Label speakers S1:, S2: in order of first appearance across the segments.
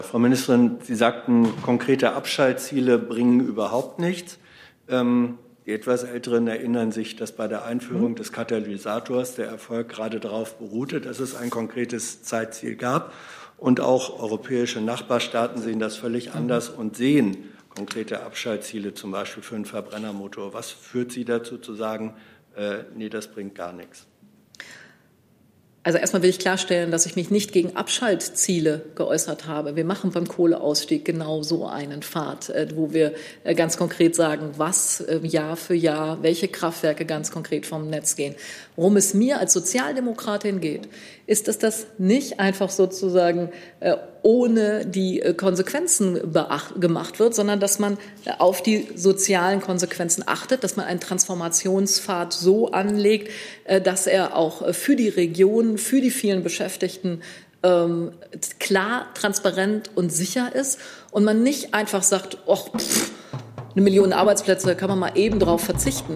S1: Frau Ministerin, Sie sagten, konkrete Abschaltziele bringen überhaupt nichts. Die etwas Älteren erinnern sich, dass bei der Einführung des Katalysators der Erfolg gerade darauf beruhte, dass es ein konkretes Zeitziel gab. Und auch europäische Nachbarstaaten sehen das völlig anders und sehen konkrete Abschaltziele, zum Beispiel für einen Verbrennermotor. Was führt Sie dazu zu sagen, nee, das bringt gar nichts?
S2: Also erstmal will ich klarstellen, dass ich mich nicht gegen Abschaltziele geäußert habe. Wir machen beim Kohleausstieg genau so einen Pfad, wo wir ganz konkret sagen, was Jahr für Jahr, welche Kraftwerke ganz konkret vom Netz gehen. Worum es mir als Sozialdemokratin geht, ist, dass das nicht einfach sozusagen ohne die Konsequenzen gemacht wird, sondern dass man auf die sozialen Konsequenzen achtet, dass man einen Transformationspfad so anlegt, dass er auch für die Region, für die vielen Beschäftigten klar, transparent und sicher ist und man nicht einfach sagt, oh, 1 Million Arbeitsplätze, da kann man mal eben drauf verzichten.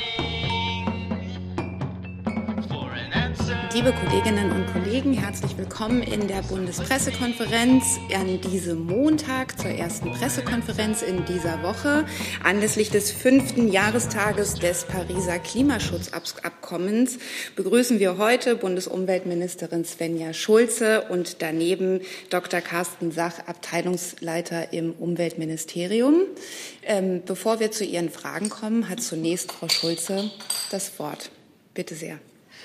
S3: Liebe Kolleginnen und Kollegen, herzlich willkommen in der Bundespressekonferenz an diesem Montag zur ersten Pressekonferenz in dieser Woche. Anlässlich des 5. Jahrestages des Pariser Klimaschutzabkommens begrüßen wir heute Bundesumweltministerin Svenja Schulze und daneben Dr. Carsten Sach, Abteilungsleiter im Umweltministerium. Bevor wir zu Ihren Fragen kommen, hat zunächst Frau Schulze das Wort. Bitte sehr.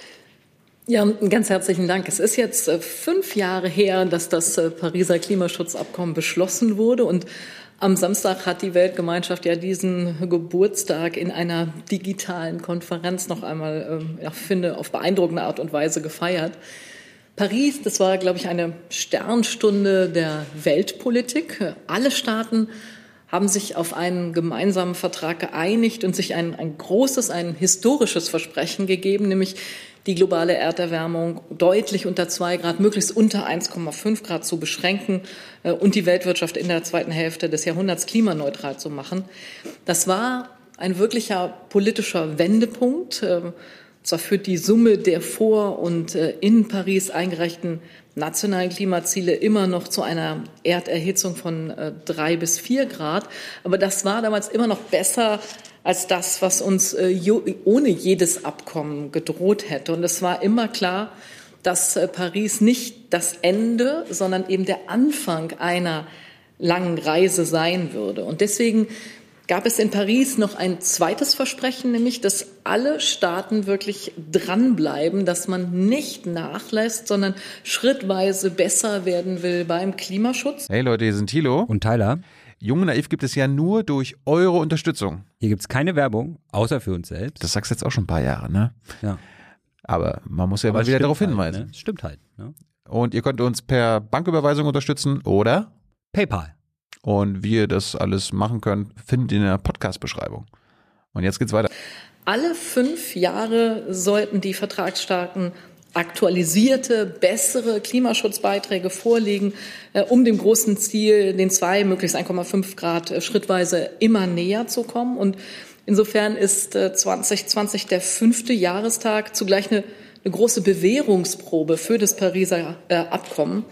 S2: Ja, ganz herzlichen Dank. Es ist jetzt 5 Jahre her, dass das Pariser Klimaschutzabkommen beschlossen wurde und am Samstag hat die Weltgemeinschaft ja diesen Geburtstag in einer digitalen Konferenz noch einmal, finde, auf beeindruckende Art und Weise gefeiert. Paris, das war, glaube ich, eine Sternstunde der Weltpolitik. Alle Staaten haben sich auf einen gemeinsamen Vertrag geeinigt und sich ein historisches Versprechen gegeben, nämlich die globale Erderwärmung deutlich unter 2 Grad, möglichst unter 1,5 Grad zu beschränken und die Weltwirtschaft in der zweiten Hälfte des Jahrhunderts klimaneutral zu machen. Das war ein wirklicher politischer Wendepunkt. Zwar führt die Summe der vor und in Paris eingereichten nationalen Klimaziele immer noch zu einer Erderhitzung von 3 bis 4 Grad. Aber das war damals immer noch besser als das, was uns ohne jedes Abkommen gedroht hätte. Und es war immer klar, dass Paris nicht das Ende, sondern eben der Anfang einer langen Reise sein würde. Und deswegen gab es in Paris noch ein zweites Versprechen, nämlich, dass alle Staaten wirklich dranbleiben, dass man nicht nachlässt, sondern schrittweise besser werden will beim Klimaschutz.
S4: Hey Leute, hier sind Thilo
S5: und Tyler.
S4: Jung und Naiv gibt es ja nur durch eure Unterstützung.
S5: Hier gibt es keine Werbung, außer für uns selbst.
S4: Das sagst du jetzt auch schon ein paar Jahre, ne?
S5: Ja.
S4: Aber man muss ja mal wieder darauf hinweisen.
S5: Halt, ne? Stimmt halt. Ne?
S4: Und ihr könnt uns per Banküberweisung unterstützen oder
S5: PayPal.
S4: Und wie ihr das alles machen könnt, findet ihr in der Podcast-Beschreibung. Und jetzt geht's weiter.
S2: Alle 5 Jahre sollten die Vertragsstaaten aktualisierte, bessere Klimaschutzbeiträge vorlegen, um dem großen Ziel, den 2, möglichst 1,5 Grad schrittweise immer näher zu kommen. Und insofern ist 2020 der 5. Jahrestag zugleich eine große Bewährungsprobe für das Pariser Abkommen.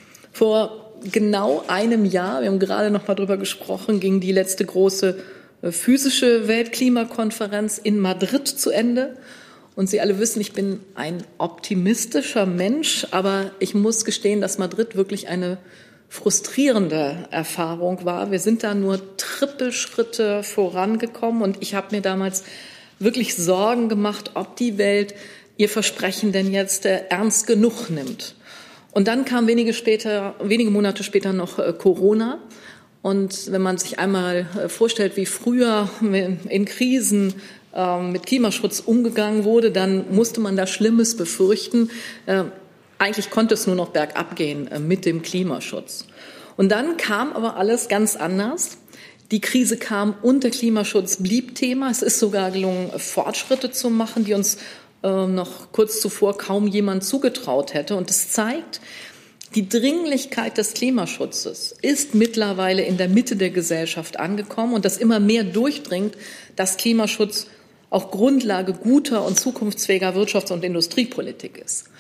S2: Vor genau einem Jahr, wir haben gerade noch mal drüber gesprochen, ging die letzte große physische Weltklimakonferenz in Madrid zu Ende. Und Sie alle wissen, ich bin ein optimistischer Mensch, aber ich muss gestehen, dass Madrid wirklich eine frustrierende Erfahrung war. Wir sind da nur Trippelschritte vorangekommen und ich habe mir damals wirklich Sorgen gemacht, ob die Welt ihr Versprechen denn jetzt ernst genug nimmt. Und dann kam wenige Monate später noch Corona. Und wenn man sich einmal vorstellt, wie früher in Krisen mit Klimaschutz umgegangen wurde, dann musste man da Schlimmes befürchten. Eigentlich konnte es nur noch bergab gehen mit dem Klimaschutz. Und dann kam aber alles ganz anders. Die Krise kam und der Klimaschutz blieb Thema. Es ist sogar gelungen, Fortschritte zu machen, die uns noch kurz zuvor kaum jemand zugetraut hätte. Und es zeigt, die Dringlichkeit des Klimaschutzes ist mittlerweile in der Mitte der Gesellschaft angekommen und dass immer mehr durchdringt, dass Klimaschutz auch Grundlage guter und zukunftsfähiger Wirtschafts- und Industriepolitik ist.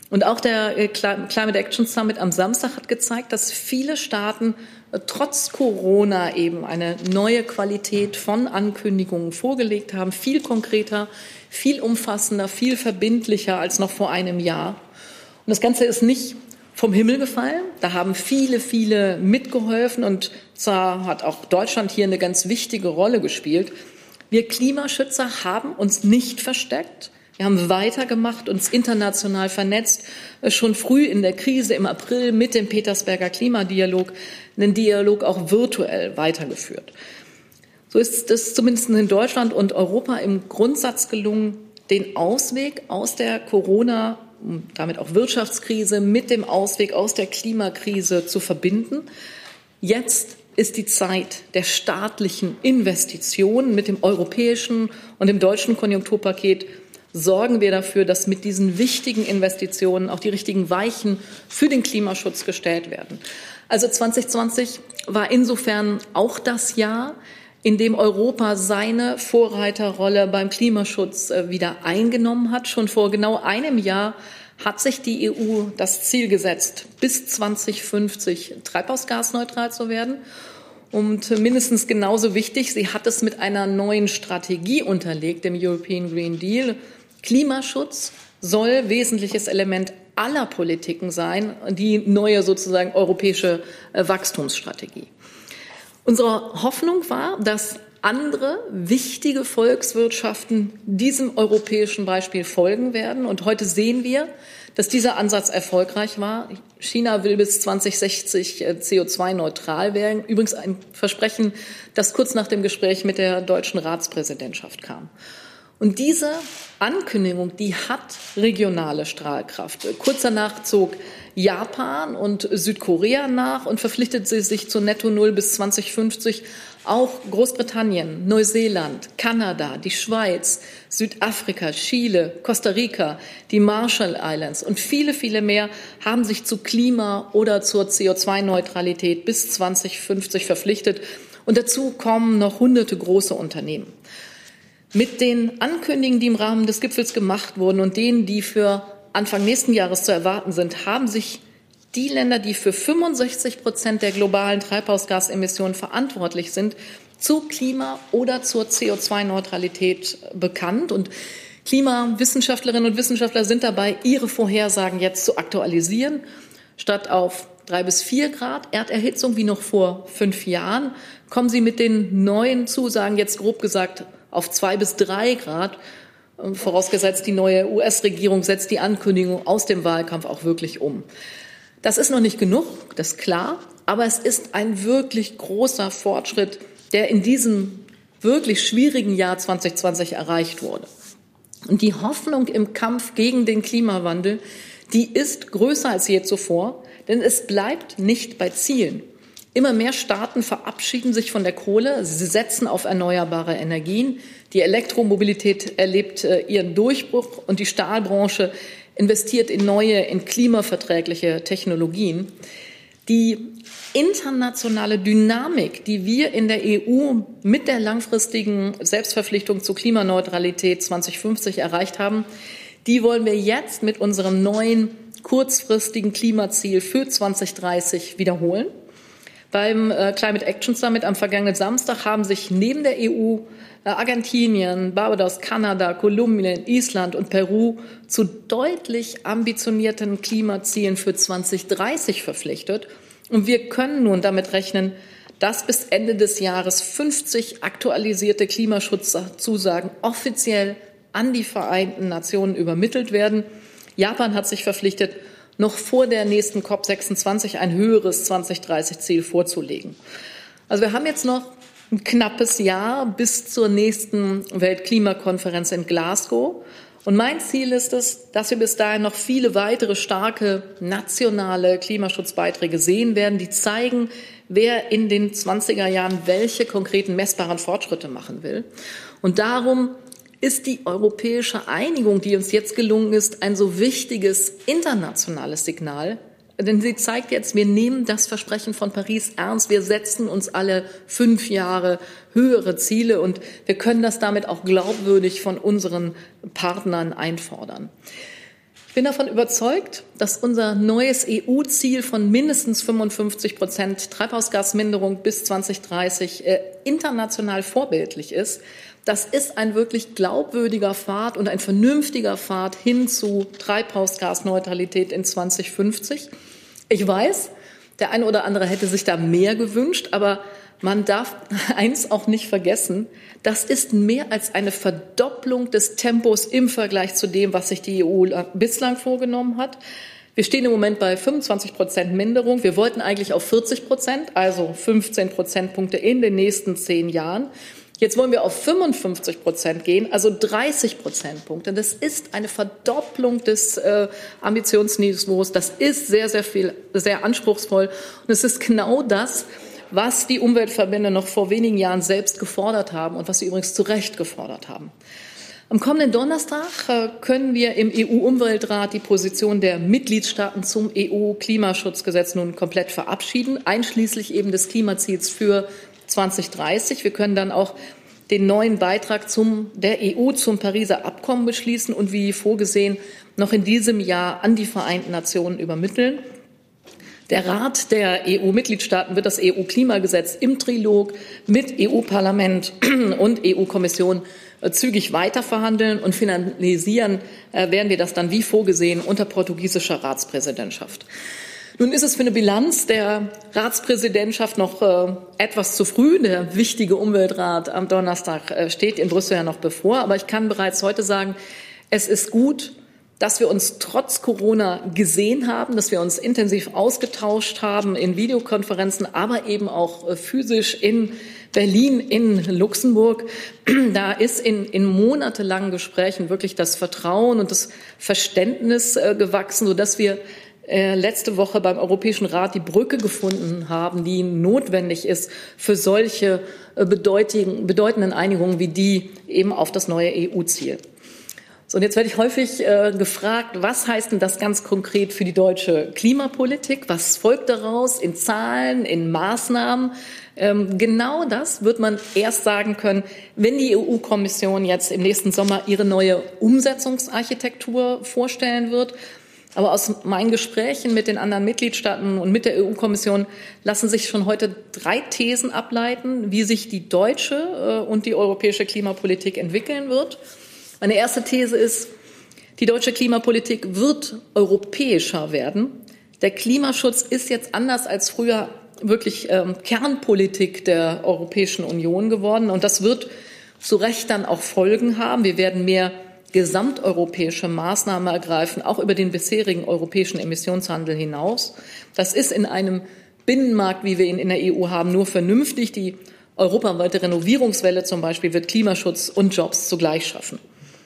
S2: Und auch der Climate Action Summit am Samstag hat gezeigt, dass viele Staaten trotz Corona eben eine neue Qualität von Ankündigungen vorgelegt haben, viel konkreter, viel umfassender, viel verbindlicher als noch vor einem Jahr. Und das Ganze ist nicht vom Himmel gefallen. Da haben viele mitgeholfen und zwar hat auch Deutschland hier eine ganz wichtige Rolle gespielt. Wir Klimaschützer haben uns nicht versteckt. Wir haben weitergemacht, uns international vernetzt, schon früh in der Krise im April mit dem Petersberger Klimadialog, einen Dialog auch virtuell weitergeführt. So ist es zumindest in Deutschland und Europa im Grundsatz gelungen, den Ausweg aus der Corona- und damit auch Wirtschaftskrise mit dem Ausweg aus der Klimakrise zu verbinden. Jetzt ist die Zeit der staatlichen Investitionen. Mit dem europäischen und dem deutschen Konjunkturpaket sorgen wir dafür, dass mit diesen wichtigen Investitionen auch die richtigen Weichen für den Klimaschutz gestellt werden. Also 2020 war insofern auch das Jahr, in dem Europa seine Vorreiterrolle beim Klimaschutz wieder eingenommen hat. Schon vor genau einem Jahr hat sich die EU das Ziel gesetzt, bis 2050 treibhausgasneutral zu werden. Und mindestens genauso wichtig, sie hat es mit einer neuen Strategie unterlegt, dem European Green Deal. Klimaschutz soll wesentliches Element aller Politiken sein, die neue sozusagen europäische Wachstumsstrategie. Unsere Hoffnung war, dass andere wichtige Volkswirtschaften diesem europäischen Beispiel folgen werden. Und heute sehen wir, dass dieser Ansatz erfolgreich war. China will bis 2060 CO2-neutral werden. Übrigens ein Versprechen, das kurz nach dem Gespräch mit der deutschen Ratspräsidentschaft kam. Und diese Ankündigung, die hat regionale Strahlkraft. Kurz danach zog Japan und Südkorea nach und verpflichtete sich zu Netto Null bis 2050. Auch Großbritannien, Neuseeland, Kanada, die Schweiz, Südafrika, Chile, Costa Rica, die Marshall Islands und viele mehr haben sich zu Klima- oder zur CO2-Neutralität bis 2050 verpflichtet. Und dazu kommen noch hunderte große Unternehmen. Mit den Ankündigungen, die im Rahmen des Gipfels gemacht wurden und denen, die für Anfang nächsten Jahres zu erwarten sind, haben sich die Länder, die für 65% der globalen Treibhausgasemissionen verantwortlich sind, zu Klima- oder zur CO2-Neutralität bekannt. Und Klimawissenschaftlerinnen und Wissenschaftler sind dabei, ihre Vorhersagen jetzt zu aktualisieren. Statt auf 3 bis 4 Grad Erderhitzung wie noch vor 5 Jahren, kommen sie mit den neuen Zusagen jetzt grob gesagt auf 2 bis 3 Grad, vorausgesetzt die neue US-Regierung setzt die Ankündigung aus dem Wahlkampf auch wirklich um. Das ist noch nicht genug, das ist klar, aber es ist ein wirklich großer Fortschritt, der in diesem wirklich schwierigen Jahr 2020 erreicht wurde. Und die Hoffnung im Kampf gegen den Klimawandel, die ist größer als je zuvor, denn es bleibt nicht bei Zielen. Immer mehr Staaten verabschieden sich von der Kohle, sie setzen auf erneuerbare Energien. Die Elektromobilität erlebt ihren Durchbruch und die Stahlbranche investiert in neue, in klimaverträgliche Technologien. Die internationale Dynamik, die wir in der EU mit der langfristigen Selbstverpflichtung zur Klimaneutralität 2050 erreicht haben, die wollen wir jetzt mit unserem neuen kurzfristigen Klimaziel für 2030 wiederholen. Beim Climate Action Summit am vergangenen Samstag haben sich neben der EU Argentinien, Barbados, Kanada, Kolumbien, Island und Peru zu deutlich ambitionierten Klimazielen für 2030 verpflichtet. Und wir können nun damit rechnen, dass bis Ende des Jahres 50 aktualisierte Klimaschutzzusagen offiziell an die Vereinten Nationen übermittelt werden. Japan hat sich verpflichtet, noch vor der nächsten COP26 ein höheres 2030-Ziel vorzulegen. Also wir haben jetzt noch ein knappes Jahr bis zur nächsten Weltklimakonferenz in Glasgow. Und mein Ziel ist es, dass wir bis dahin noch viele weitere starke nationale Klimaschutzbeiträge sehen werden, die zeigen, wer in den 20er Jahren welche konkreten messbaren Fortschritte machen will. Und darum ist die europäische Einigung, die uns jetzt gelungen ist, ein so wichtiges internationales Signal. Denn sie zeigt jetzt, wir nehmen das Versprechen von Paris ernst. Wir setzen uns alle 5 Jahre höhere Ziele und wir können das damit auch glaubwürdig von unseren Partnern einfordern. Ich Ich bin davon überzeugt, dass unser neues EU-Ziel von mindestens 55% Treibhausgasminderung bis 2030 international vorbildlich ist. Das ist ein wirklich glaubwürdiger Pfad und ein vernünftiger Pfad hin zu Treibhausgasneutralität in 2050. Ich weiß, der eine oder andere hätte sich da mehr gewünscht, aber man darf eins auch nicht vergessen, das ist mehr als eine Verdopplung des Tempos im Vergleich zu dem, was sich die EU bislang vorgenommen hat. Wir stehen im Moment bei 25% Minderung. Wir wollten eigentlich auf 40%, also 15 Prozentpunkte in den nächsten 10 Jahren. Jetzt wollen wir auf 55% gehen, also 30 Prozentpunkte. Das ist eine Verdopplung des Ambitionsniveaus. Das ist sehr, sehr viel, sehr anspruchsvoll. Und es ist genau das, was die Umweltverbände noch vor wenigen Jahren selbst gefordert haben und was sie übrigens zu Recht gefordert haben. Am kommenden Donnerstag können wir im EU-Umweltrat die Position der Mitgliedstaaten zum EU-Klimaschutzgesetz nun komplett verabschieden, einschließlich eben des Klimaziels für 2030. Wir können dann auch den neuen Beitrag der EU zum Pariser Abkommen beschließen und wie vorgesehen noch in diesem Jahr an die Vereinten Nationen übermitteln. Der Rat der EU-Mitgliedstaaten wird das EU-Klimagesetz im Trilog mit EU-Parlament und EU-Kommission zügig weiterverhandeln und finalisieren werden wir das dann wie vorgesehen unter portugiesischer Ratspräsidentschaft. Nun ist es für eine Bilanz der Ratspräsidentschaft noch etwas zu früh. Der wichtige Umweltrat am Donnerstag steht in Brüssel ja noch bevor. Aber ich kann bereits heute sagen, es ist gut, dass wir uns trotz Corona gesehen haben, dass wir uns intensiv ausgetauscht haben in Videokonferenzen, aber eben auch physisch in Berlin, in Luxemburg. Da ist in monatelangen Gesprächen wirklich das Vertrauen und das Verständnis gewachsen, sodass wir letzte Woche beim Europäischen Rat die Brücke gefunden haben, die notwendig ist für solche bedeutenden Einigungen wie die eben auf das neue EU-Ziel. So, und jetzt werde ich häufig gefragt, was heißt denn das ganz konkret für die deutsche Klimapolitik? Was folgt daraus in Zahlen, in Maßnahmen? Genau das wird man erst sagen können, wenn die EU-Kommission jetzt im nächsten Sommer ihre neue Umsetzungsarchitektur vorstellen wird. Aber aus meinen Gesprächen mit den anderen Mitgliedstaaten und mit der EU-Kommission lassen sich schon heute 3 Thesen ableiten, wie sich die deutsche und die europäische Klimapolitik entwickeln wird. Meine erste These ist, die deutsche Klimapolitik wird europäischer werden. Der Klimaschutz ist jetzt anders als früher wirklich Kernpolitik der Europäischen Union geworden. Und das wird zu Recht dann auch Folgen haben. Wir werden mehr gesamteuropäische Maßnahmen ergreifen, auch über den bisherigen europäischen Emissionshandel hinaus. Das ist in einem Binnenmarkt, wie wir ihn in der EU haben, nur vernünftig. Die europaweite Renovierungswelle zum Beispiel wird Klimaschutz und Jobs zugleich schaffen.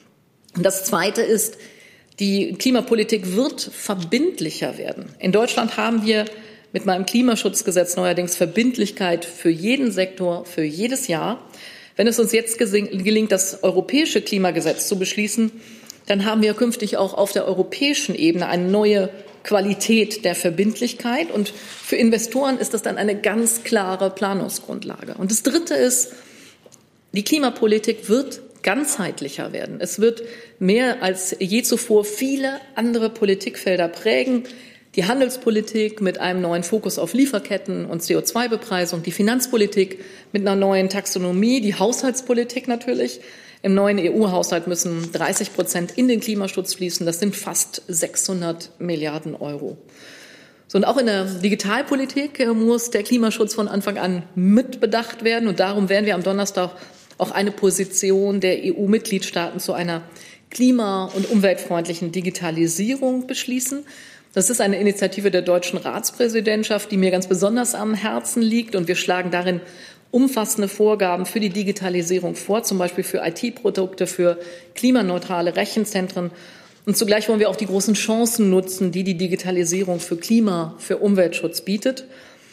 S2: Und das Zweite ist, die Klimapolitik wird verbindlicher werden. In Deutschland haben wir mit meinem Klimaschutzgesetz neuerdings Verbindlichkeit für jeden Sektor, für jedes Jahr. Wenn es uns jetzt gelingt, das europäische Klimagesetz zu beschließen, dann haben wir künftig auch auf der europäischen Ebene eine neue Qualität der Verbindlichkeit. Und für Investoren ist das dann eine ganz klare Planungsgrundlage. Und das Dritte ist, die Klimapolitik wird ganzheitlicher werden. Es wird mehr als je zuvor viele andere Politikfelder prägen. Die Handelspolitik mit einem neuen Fokus auf Lieferketten und CO2-Bepreisung, die Finanzpolitik mit einer neuen Taxonomie, die Haushaltspolitik natürlich. Im neuen EU-Haushalt müssen 30% in den Klimaschutz fließen. Das sind fast 600 Milliarden Euro. So, und auch in der Digitalpolitik muss der Klimaschutz von Anfang an mitbedacht werden. Und darum werden wir am Donnerstag auch eine Position der EU-Mitgliedstaaten zu einer klima- und umweltfreundlichen Digitalisierung beschließen. Das ist eine Initiative der deutschen Ratspräsidentschaft, die mir ganz besonders am Herzen liegt. Und wir schlagen darin umfassende Vorgaben für die Digitalisierung vor, zum Beispiel für IT-Produkte, für klimaneutrale Rechenzentren. Und zugleich wollen wir auch die großen Chancen nutzen, die die Digitalisierung für Klima, für Umweltschutz bietet.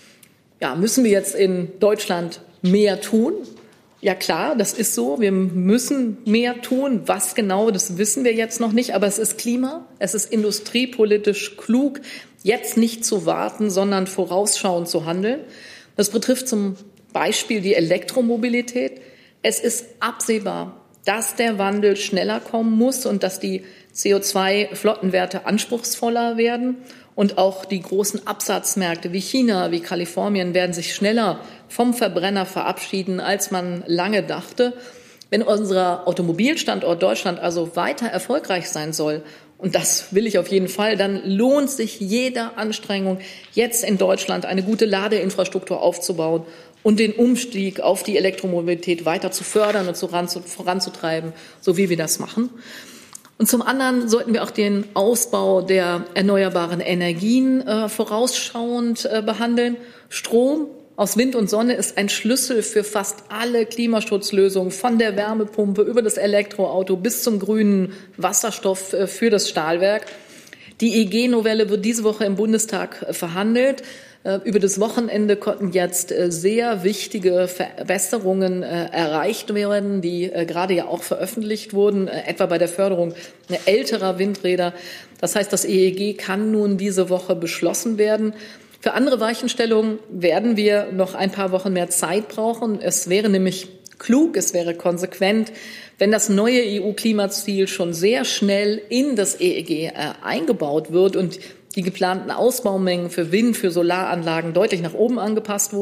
S2: Ja, müssen wir jetzt in Deutschland mehr tun? Ja klar, das ist so. Wir müssen mehr tun. Was genau, das wissen wir jetzt noch nicht. Aber es ist Klima, es ist industriepolitisch klug, jetzt nicht zu warten, sondern vorausschauend zu handeln. Das betrifft zum Beispiel die Elektromobilität. Es ist absehbar, dass der Wandel schneller kommen muss und dass die CO2-Flottenwerte anspruchsvoller werden und auch die großen Absatzmärkte wie China, wie Kalifornien werden sich schneller vom Verbrenner verabschieden, als man lange dachte. Wenn unser Automobilstandort Deutschland also weiter erfolgreich sein soll, und das will ich auf jeden Fall, dann lohnt sich jede Anstrengung, jetzt in Deutschland eine gute Ladeinfrastruktur aufzubauen und den Umstieg auf die Elektromobilität weiter zu fördern und voranzutreiben, so wie wir das machen. Und zum anderen sollten wir auch den Ausbau der erneuerbaren Energien vorausschauend behandeln. Strom aus Wind und Sonne ist ein Schlüssel für fast alle Klimaschutzlösungen, von der Wärmepumpe über das Elektroauto bis zum grünen Wasserstoff für das Stahlwerk. Die EEG-Novelle wird diese Woche im Bundestag verhandelt. Über das Wochenende konnten jetzt sehr wichtige Verbesserungen erreicht werden, die gerade ja auch veröffentlicht wurden, etwa bei der Förderung älterer Windräder. Das heißt, das EEG kann nun diese Woche beschlossen werden. Für andere Weichenstellungen werden wir noch ein paar Wochen mehr Zeit brauchen. Es wäre nämlich klug, es wäre konsequent, wenn das neue EU-Klimaziel schon sehr schnell in das EEG eingebaut wird und die geplanten Ausbaumengen für Wind-, für Solaranlagen deutlich nach oben angepasst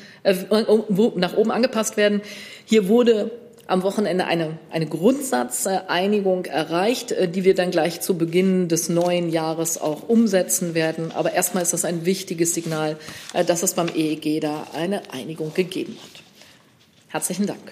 S2: werden. Hier wurde am Wochenende eine Grundsatzeinigung erreicht, die wir dann gleich zu Beginn des neuen Jahres auch umsetzen werden. Aber erstmal ist das ein wichtiges Signal, dass es beim EEG da eine Einigung gegeben hat. Herzlichen Dank.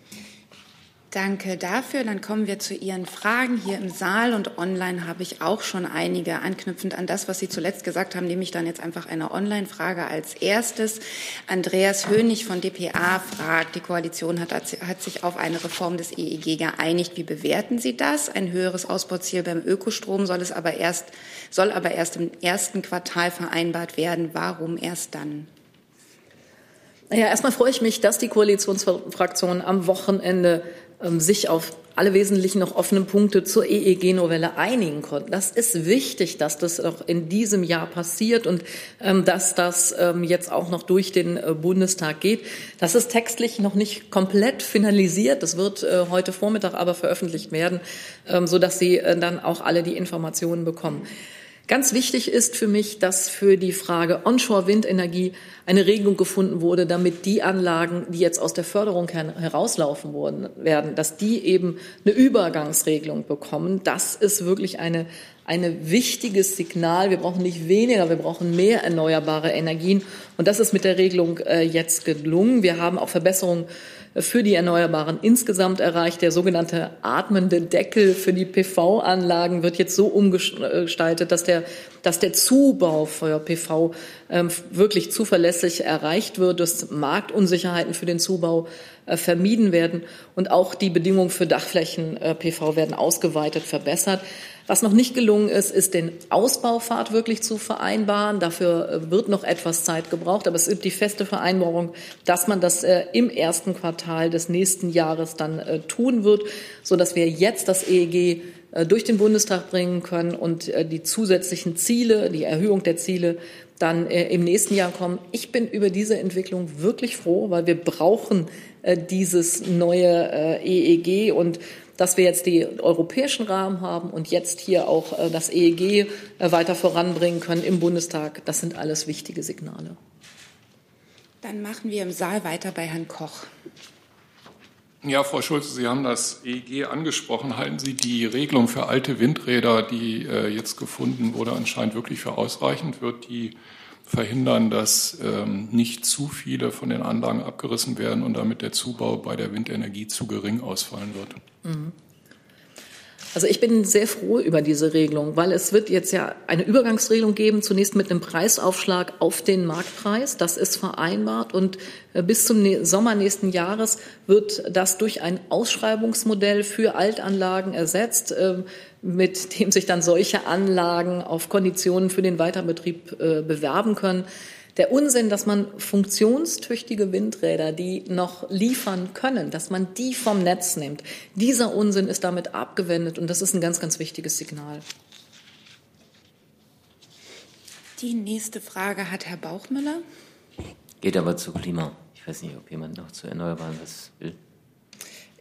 S3: Danke dafür. Dann kommen wir zu Ihren Fragen. Hier im Saal und online habe ich auch schon einige, anknüpfend an das, was Sie zuletzt gesagt haben, nehme ich dann jetzt einfach eine Online-Frage als erstes. Andreas Hönig von dpa fragt, die Koalition hat sich auf eine Reform des EEG geeinigt. Wie bewerten Sie das? Ein höheres Ausbauziel beim Ökostrom soll aber erst im ersten Quartal vereinbart werden. Warum erst dann?
S2: Ja, erstmal freue ich mich, dass die Koalitionsfraktionen am Wochenende sich auf alle wesentlichen noch offenen Punkte zur EEG-Novelle einigen konnten. Das ist wichtig, dass das auch in diesem Jahr passiert und dass das jetzt auch noch durch den Bundestag geht. Das ist textlich noch nicht komplett finalisiert. Das wird heute Vormittag aber veröffentlicht werden, sodass Sie dann auch alle die Informationen bekommen. Ganz wichtig ist für mich, dass für die Frage Onshore-Windenergie eine Regelung gefunden wurde, damit die Anlagen, die jetzt aus der Förderung herauslaufen werden, dass die eben eine Übergangsregelung bekommen. Das ist wirklich ein wichtiges Signal. Wir brauchen nicht weniger, wir brauchen mehr erneuerbare Energien. Und das ist mit der Regelung jetzt gelungen. Wir haben auch Verbesserungen für die Erneuerbaren insgesamt erreicht. Der sogenannte atmende Deckel für die PV-Anlagen wird jetzt so umgestaltet, dass der Zubau für PV wirklich zuverlässig erreicht wird, dass Marktunsicherheiten für den Zubau vermieden werden und auch die Bedingungen für Dachflächen-PV werden ausgeweitet, verbessert. Was noch nicht gelungen ist, ist den Ausbaupfad wirklich zu vereinbaren. Dafür wird noch etwas Zeit gebraucht, aber es gibt die feste Vereinbarung, dass man das im ersten Quartal des nächsten Jahres dann tun wird, sodass wir jetzt das EEG durch den Bundestag bringen können und die zusätzlichen Ziele, die Erhöhung der Ziele dann im nächsten Jahr kommen. Ich bin über diese Entwicklung wirklich froh, weil wir brauchen dieses neue EEG und dass wir jetzt die europäischen Rahmen haben und jetzt hier auch das EEG weiter voranbringen können im Bundestag. Das sind alles wichtige Signale.
S3: Dann machen wir im Saal weiter bei Herrn Koch.
S6: Ja, Frau Schulze, Sie haben das EEG angesprochen. Halten Sie die Regelung für alte Windräder, die jetzt gefunden wurde, anscheinend wirklich für ausreichend? Wird die verhindern, dass nicht zu viele von den Anlagen abgerissen werden und damit der Zubau bei der Windenergie zu gering ausfallen wird?
S2: Also ich bin sehr froh über diese Regelung, weil es wird jetzt ja eine Übergangsregelung geben, zunächst mit einem Preisaufschlag auf den Marktpreis. Das ist vereinbart und bis zum Sommer nächsten Jahres wird das durch ein Ausschreibungsmodell für Altanlagen ersetzt, mit dem sich dann solche Anlagen auf Konditionen für den Weiterbetrieb bewerben können. Der Unsinn, dass man funktionstüchtige Windräder, die noch liefern können, dass man die vom Netz nimmt, dieser Unsinn ist damit abgewendet und das ist ein ganz, ganz wichtiges Signal.
S3: Die nächste Frage hat Herr Bauchmüller.
S7: Geht aber zu Klima. Ich weiß nicht, ob jemand noch zu Erneuerbaren was will.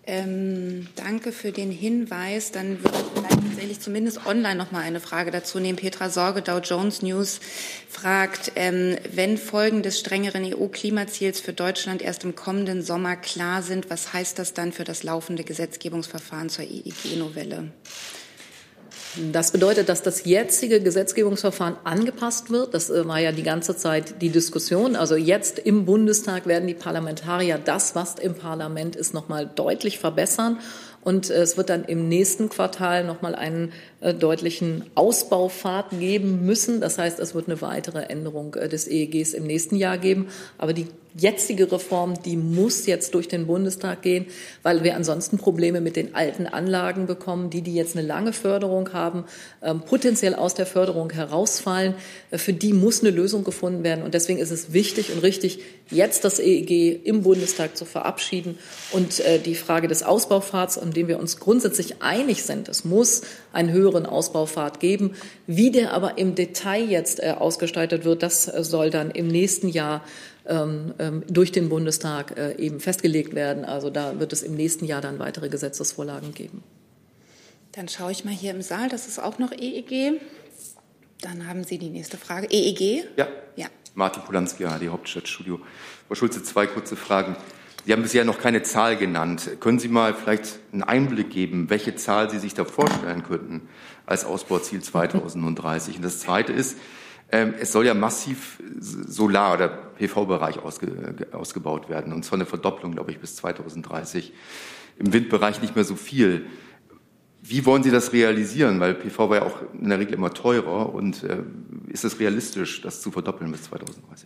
S3: Danke für den Hinweis. Dann würde ich vielleicht tatsächlich zumindest online noch mal eine Frage dazu nehmen. Petra Sorge, Dow Jones News, fragt, wenn Folgen des strengeren EU-Klimaziels für Deutschland erst im kommenden Sommer klar sind, was heißt das dann für das laufende Gesetzgebungsverfahren zur EEG-Novelle?
S2: Das bedeutet, dass das jetzige Gesetzgebungsverfahren angepasst wird. Das war ja die ganze Zeit die Diskussion. Also jetzt im Bundestag werden die Parlamentarier das, was im Parlament ist, noch mal deutlich verbessern. Und es wird dann im nächsten Quartal noch mal einen deutlichen Ausbaupfad geben müssen. Das heißt, es wird eine weitere Änderung des EEGs im nächsten Jahr geben. Aber die jetzige Reform, die muss jetzt durch den Bundestag gehen, weil wir ansonsten Probleme mit den alten Anlagen bekommen, die jetzt eine lange Förderung haben, potenziell aus der Förderung herausfallen. Für die muss eine Lösung gefunden werden. Und deswegen ist es wichtig und richtig, jetzt das EEG im Bundestag zu verabschieden. Und die Frage des Ausbaupfads, an dem wir uns grundsätzlich einig sind, es muss einen höheren Ausbaupfad geben. Wie der aber im Detail jetzt ausgestaltet wird, das soll dann im nächsten Jahr durch den Bundestag eben festgelegt werden. Also da wird es im nächsten Jahr dann weitere Gesetzesvorlagen geben.
S3: Dann schaue ich mal hier im Saal, das ist auch noch EEG. Dann haben Sie die nächste Frage. EEG?
S7: Ja.
S3: Ja.
S7: Martin Polanski, ARD Hauptstadtstudio. Frau Schulze, 2 kurze Fragen. Sie haben bisher noch keine Zahl genannt. Können Sie mal vielleicht einen Einblick geben, welche Zahl Sie sich da vorstellen könnten als Ausbauziel 2030? Und das Zweite ist, es soll ja massiv Solar- oder PV-Bereich ausgebaut werden. Und zwar eine Verdopplung, glaube ich, bis 2030. Im Windbereich nicht mehr so viel. Wie wollen Sie das realisieren? Weil PV war ja auch in der Regel immer teurer. Und ist es realistisch, das zu verdoppeln bis 2030?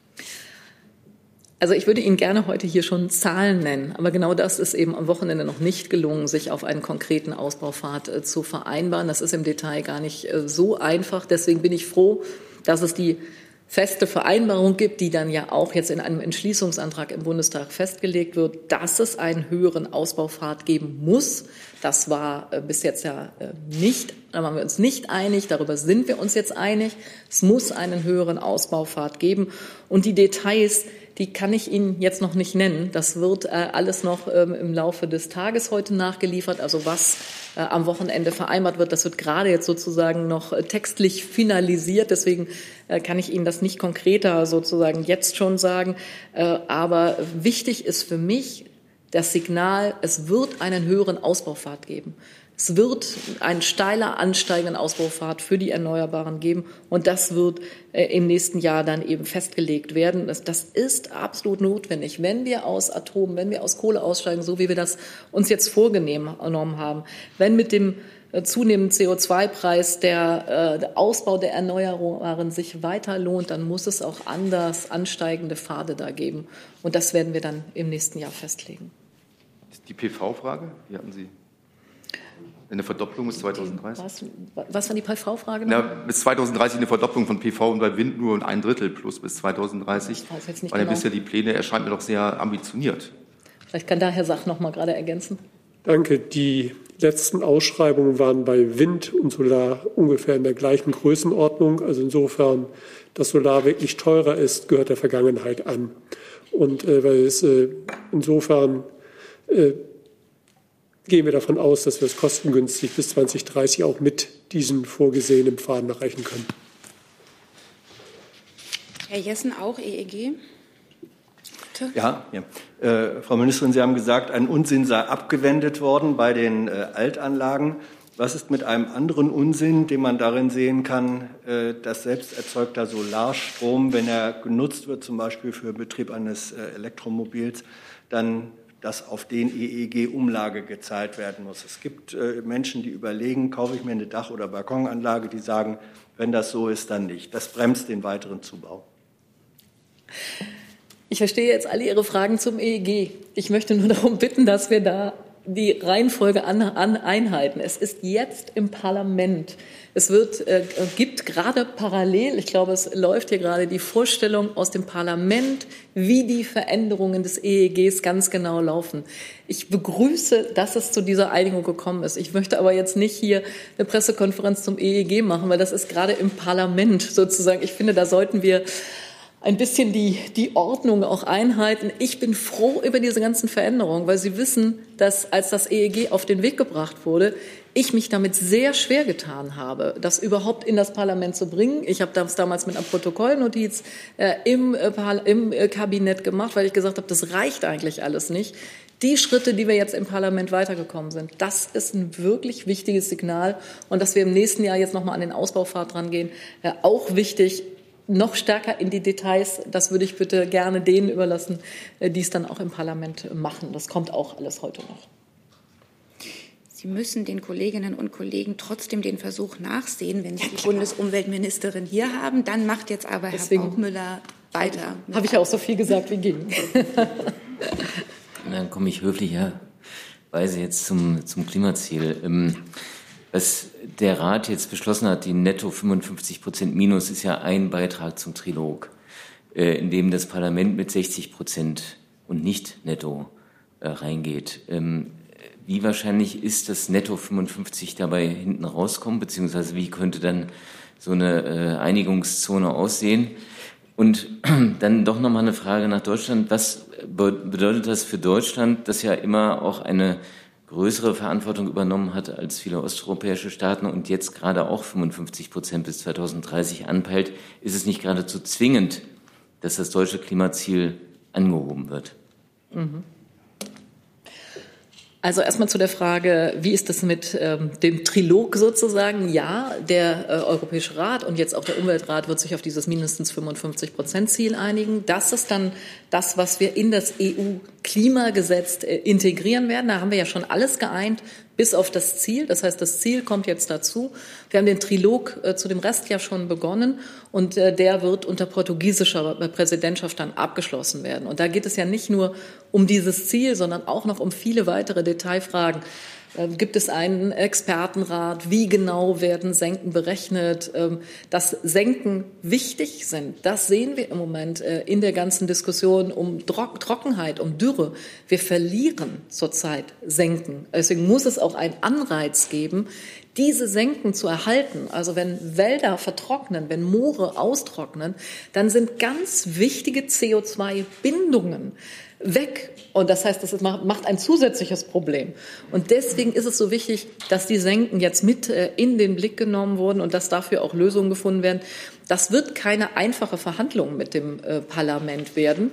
S2: Also ich würde Ihnen gerne heute hier schon Zahlen nennen, aber genau das ist eben am Wochenende noch nicht gelungen, sich auf einen konkreten Ausbaupfad zu vereinbaren. Das ist im Detail gar nicht so einfach. Deswegen bin ich froh, dass es die feste Vereinbarung gibt, die dann ja auch jetzt in einem Entschließungsantrag im Bundestag festgelegt wird, dass es einen höheren Ausbaupfad geben muss. Das war bis jetzt ja nicht, da waren wir uns nicht einig, darüber sind wir uns jetzt einig. Es muss einen höheren Ausbaupfad geben und die Details, die kann ich Ihnen jetzt noch nicht nennen. Das wird alles noch im Laufe des Tages heute nachgeliefert. Also was am Wochenende vereinbart wird, das wird gerade jetzt sozusagen noch textlich finalisiert. Deswegen kann ich Ihnen das nicht konkreter sozusagen jetzt schon sagen. Aber wichtig ist für mich das Signal, es wird einen höheren Ausbaupfad geben. Es wird einen steiler ansteigenden Ausbaupfad für die Erneuerbaren geben und das wird im nächsten Jahr dann eben festgelegt werden. Das ist absolut notwendig, wenn wir aus Atom, wenn wir aus Kohle aussteigen, so wie wir das uns jetzt vorgenommen haben. Wenn mit dem zunehmenden CO2-Preis der Ausbau der Erneuerbaren sich weiter lohnt, dann muss es auch anders ansteigende Pfade da geben. Und das werden wir dann im nächsten Jahr festlegen.
S7: Die PV-Frage, wie hatten Sie? Eine Verdopplung bis 2030?
S2: Was war die PV-Frage?
S7: Bis 2030 eine Verdopplung von PV und bei Wind nur ein Drittel plus bis 2030.
S2: Ich weiß jetzt nicht
S7: weil
S2: genau.
S7: Bisher die Pläne erscheinen mir doch sehr ambitioniert.
S2: Vielleicht kann da Herr Sach noch mal gerade ergänzen.
S8: Danke. Die letzten Ausschreibungen waren bei Wind und Solar ungefähr in der gleichen Größenordnung. Also insofern, dass Solar wirklich teurer ist, gehört der Vergangenheit an. Und weil es insofern gehen wir davon aus, dass wir es kostengünstig bis 2030 auch mit diesen vorgesehenen Pfaden erreichen können.
S3: Herr Jessen, auch EEG? Bitte?
S1: Ja. Frau Ministerin, Sie haben gesagt, ein Unsinn sei abgewendet worden bei den Altanlagen. Was ist mit einem anderen Unsinn, den man darin sehen kann, dass selbst erzeugter Solarstrom, wenn er genutzt wird, zum Beispiel für Betrieb eines Elektromobils, dann dass auf den EEG-Umlage gezahlt werden muss. Es gibt Menschen, die überlegen, kaufe ich mir eine Dach- oder Balkonanlage, die sagen, wenn das so ist, dann nicht. Das bremst den weiteren Zubau.
S2: Ich verstehe jetzt alle Ihre Fragen zum EEG. Ich möchte nur darum bitten, dass wir da die Reihenfolge einhalten. Es ist jetzt im Parlament. Es gibt gerade parallel, ich glaube, es läuft hier gerade die Vorstellung aus dem Parlament, wie die Veränderungen des EEGs ganz genau laufen. Ich begrüße, dass es zu dieser Einigung gekommen ist. Ich möchte aber jetzt nicht hier eine Pressekonferenz zum EEG machen, weil das ist gerade im Parlament sozusagen. Ich finde, da sollten wir ein bisschen die Ordnung auch einhalten. Ich bin froh über diese ganzen Veränderungen, weil Sie wissen, dass als das EEG auf den Weg gebracht wurde, ich mich damit sehr schwer getan habe, das überhaupt in das Parlament zu bringen. Ich habe das damals mit einer Protokollnotiz im Kabinett gemacht, weil ich gesagt habe, das reicht eigentlich alles nicht. Die Schritte, die wir jetzt im Parlament weitergekommen sind, das ist ein wirklich wichtiges Signal. Und dass wir im nächsten Jahr jetzt nochmal an den Ausbaupfad rangehen, auch wichtig. Noch stärker in die Details, das würde ich bitte gerne denen überlassen, die es dann auch im Parlament machen. Das kommt auch alles heute noch.
S3: Sie müssen den Kolleginnen und Kollegen trotzdem den Versuch nachsehen, wenn Sie die Bundesumweltministerin hier haben. Dann macht jetzt aber Herr Bauchmüller weiter.
S2: Habe ich ja auch so viel gesagt wie ging.
S9: Dann komme ich höflicherweise jetzt zum Klimaziel. Was der Rat jetzt beschlossen hat, die netto 55% Minus, ist ja ein Beitrag zum Trilog, in dem das Parlament mit 60% und nicht netto reingeht. Wie wahrscheinlich ist das netto 55 dabei hinten rauskommen, beziehungsweise wie könnte dann so eine Einigungszone aussehen? Und dann doch nochmal eine Frage nach Deutschland. Was bedeutet das für Deutschland, das ja immer auch eine größere Verantwortung übernommen hat als viele osteuropäische Staaten und jetzt gerade auch 55% bis 2030 anpeilt? Ist es nicht geradezu zwingend, dass das deutsche Klimaziel angehoben wird?
S2: Also erstmal zu der Frage, wie ist das mit dem Trilog sozusagen? Ja, der Europäische Rat und jetzt auch der Umweltrat wird sich auf dieses mindestens 55%-Ziel einigen. Das ist dann das, was wir in das EU-Klimagesetz integrieren werden. Da haben wir ja schon alles geeint, bis auf das Ziel. Das heißt, das Ziel kommt jetzt dazu. Wir haben den Trilog zu dem Rest ja schon begonnen und der wird unter portugiesischer Präsidentschaft dann abgeschlossen werden. Und da geht es ja nicht nur um dieses Ziel, sondern auch noch um viele weitere Detailfragen. Gibt es einen Expertenrat? Wie genau werden Senken berechnet? Dass Senken wichtig sind, das sehen wir im Moment in der ganzen Diskussion um Trockenheit, um Dürre. Wir verlieren zurzeit Senken. Deswegen muss es auch einen Anreiz geben, diese Senken zu erhalten. Also wenn Wälder vertrocknen, wenn Moore austrocknen, dann sind ganz wichtige CO2-Bindungen weg. Und das heißt, das macht ein zusätzliches Problem. Und deswegen ist es so wichtig, dass die Senken jetzt mit in den Blick genommen wurden und dass dafür auch Lösungen gefunden werden. Das wird keine einfache Verhandlung mit dem Parlament werden.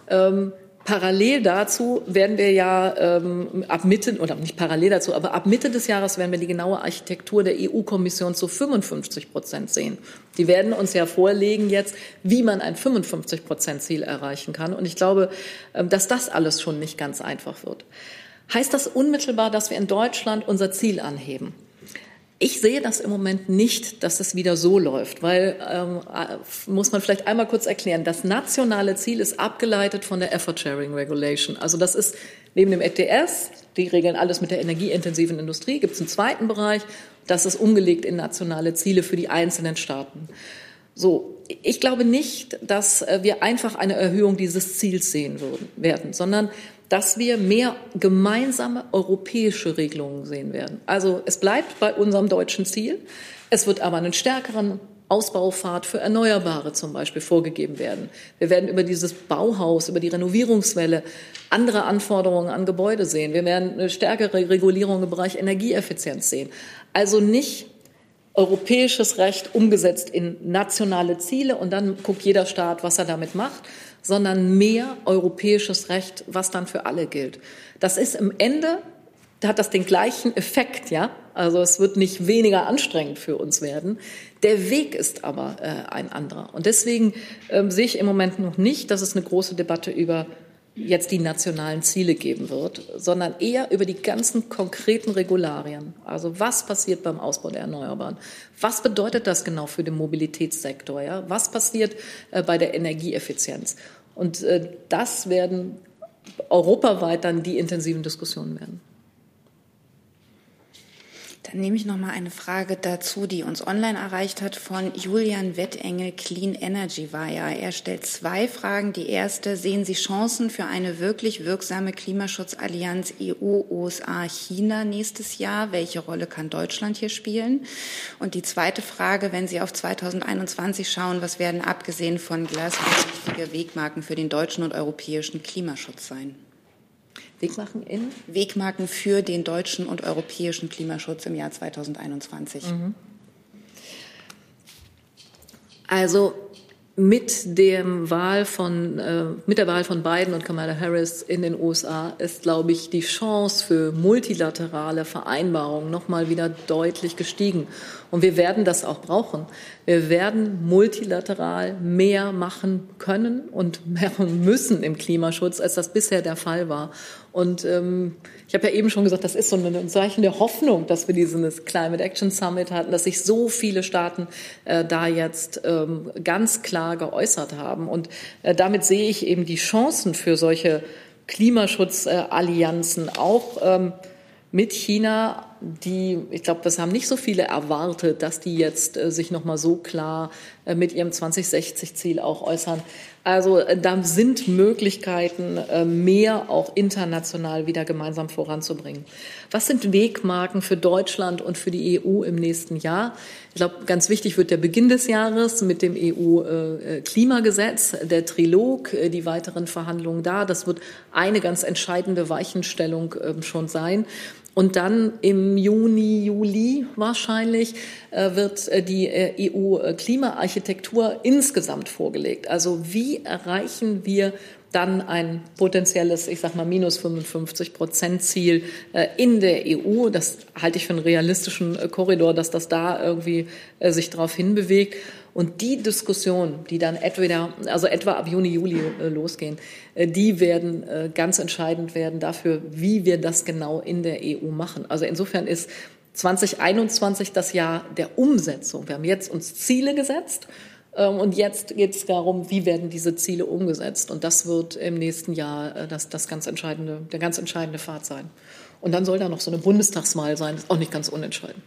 S2: Parallel dazu werden wir ja ab Mitte, oder nicht parallel dazu, aber ab Mitte des Jahres werden wir die genaue Architektur der EU-Kommission zu 55% sehen. Die werden uns ja vorlegen jetzt, wie man ein 55%-Ziel erreichen kann. Und ich glaube, dass das alles schon nicht ganz einfach wird. Heißt das unmittelbar, dass wir in Deutschland unser Ziel anheben? Ich sehe das im Moment nicht, dass es wieder so läuft, weil, muss man vielleicht einmal kurz erklären, das nationale Ziel ist abgeleitet von der Effort Sharing Regulation. Also das ist neben dem ETS, die regeln alles mit der energieintensiven Industrie, gibt es einen zweiten Bereich, das ist umgelegt in nationale Ziele für die einzelnen Staaten. So, ich glaube nicht, dass wir einfach eine Erhöhung dieses Ziels sehen werden, sondern dass wir mehr gemeinsame europäische Regelungen sehen werden. Also es bleibt bei unserem deutschen Ziel. Es wird aber einen stärkeren Ausbaupfad für Erneuerbare zum Beispiel vorgegeben werden. Wir werden über dieses Bauhaus, über die Renovierungswelle andere Anforderungen an Gebäude sehen. Wir werden eine stärkere Regulierung im Bereich Energieeffizienz sehen. Also nicht europäisches Recht umgesetzt in nationale Ziele und dann guckt jeder Staat, was er damit macht, sondern mehr europäisches Recht, was dann für alle gilt. Das ist im Ende, hat das den gleichen Effekt, ja? Also es wird nicht weniger anstrengend für uns werden. Der Weg ist aber ein anderer. Und deswegen sehe ich im Moment noch nicht, dass es eine große Debatte über jetzt die nationalen Ziele geben wird, sondern eher über die ganzen konkreten Regularien. Also was passiert beim Ausbau der Erneuerbaren? Was bedeutet das genau für den Mobilitätssektor? Ja? Was passiert bei der Energieeffizienz? Und das werden europaweit dann die intensiven Diskussionen werden.
S3: Da Dann nehme ich noch mal eine Frage dazu, die uns online erreicht hat von Julian Wettengel, Clean Energy Wire. Er stellt 2 Fragen. Die erste: Sehen Sie Chancen für eine wirklich wirksame Klimaschutzallianz EU, USA, China nächstes Jahr? Welche Rolle kann Deutschland hier spielen? Und die zweite Frage: Wenn Sie auf 2021 schauen, was werden abgesehen von Glasgow wichtige Wegmarken für den deutschen und europäischen Klimaschutz sein? Wegmarken für den deutschen und europäischen Klimaschutz im Jahr 2021.
S2: Also mit der Wahl von Biden und Kamala Harris in den USA ist, glaube ich, die Chance für multilaterale Vereinbarungen noch mal wieder deutlich gestiegen. Und wir werden das auch brauchen. Wir werden multilateral mehr machen können und machen müssen im Klimaschutz, als das bisher der Fall war. Und ich habe ja eben schon gesagt, das ist so ein Zeichen der Hoffnung, dass wir dieses Climate Action Summit hatten, dass sich so viele Staaten da jetzt ganz klar geäußert haben. Und damit sehe ich eben die Chancen für solche Klimaschutzallianzen auch mit China, ich glaube, das haben nicht so viele erwartet, dass die jetzt sich noch mal so klar mit ihrem 2060-Ziel auch äußern. Also da sind Möglichkeiten, mehr auch international wieder gemeinsam voranzubringen. Was sind Wegmarken für Deutschland und für die EU im nächsten Jahr? Ich glaube, ganz wichtig wird der Beginn des Jahres mit dem EU-Klimagesetz, der Trilog, die weiteren Verhandlungen da. Das wird eine ganz entscheidende Weichenstellung schon sein. Und dann im Juni, Juli wahrscheinlich wird die EU-Klimaarchitektur insgesamt vorgelegt. Also wie erreichen wir dann ein potenzielles, ich sag mal, minus 55% Ziel in der EU? Das halte ich für einen realistischen Korridor, dass das da irgendwie sich darauf hinbewegt. Und die Diskussionen, die dann etwa ab Juni, Juli losgehen, die werden ganz entscheidend werden dafür, wie wir das genau in der EU machen. Also insofern ist 2021 das Jahr der Umsetzung. Wir haben jetzt uns Ziele gesetzt und jetzt geht es darum, wie werden diese Ziele umgesetzt. Und das wird im nächsten Jahr der ganz entscheidende Pfad sein. Und dann soll da noch so eine Bundestagswahl sein, das ist auch nicht ganz unentscheidend.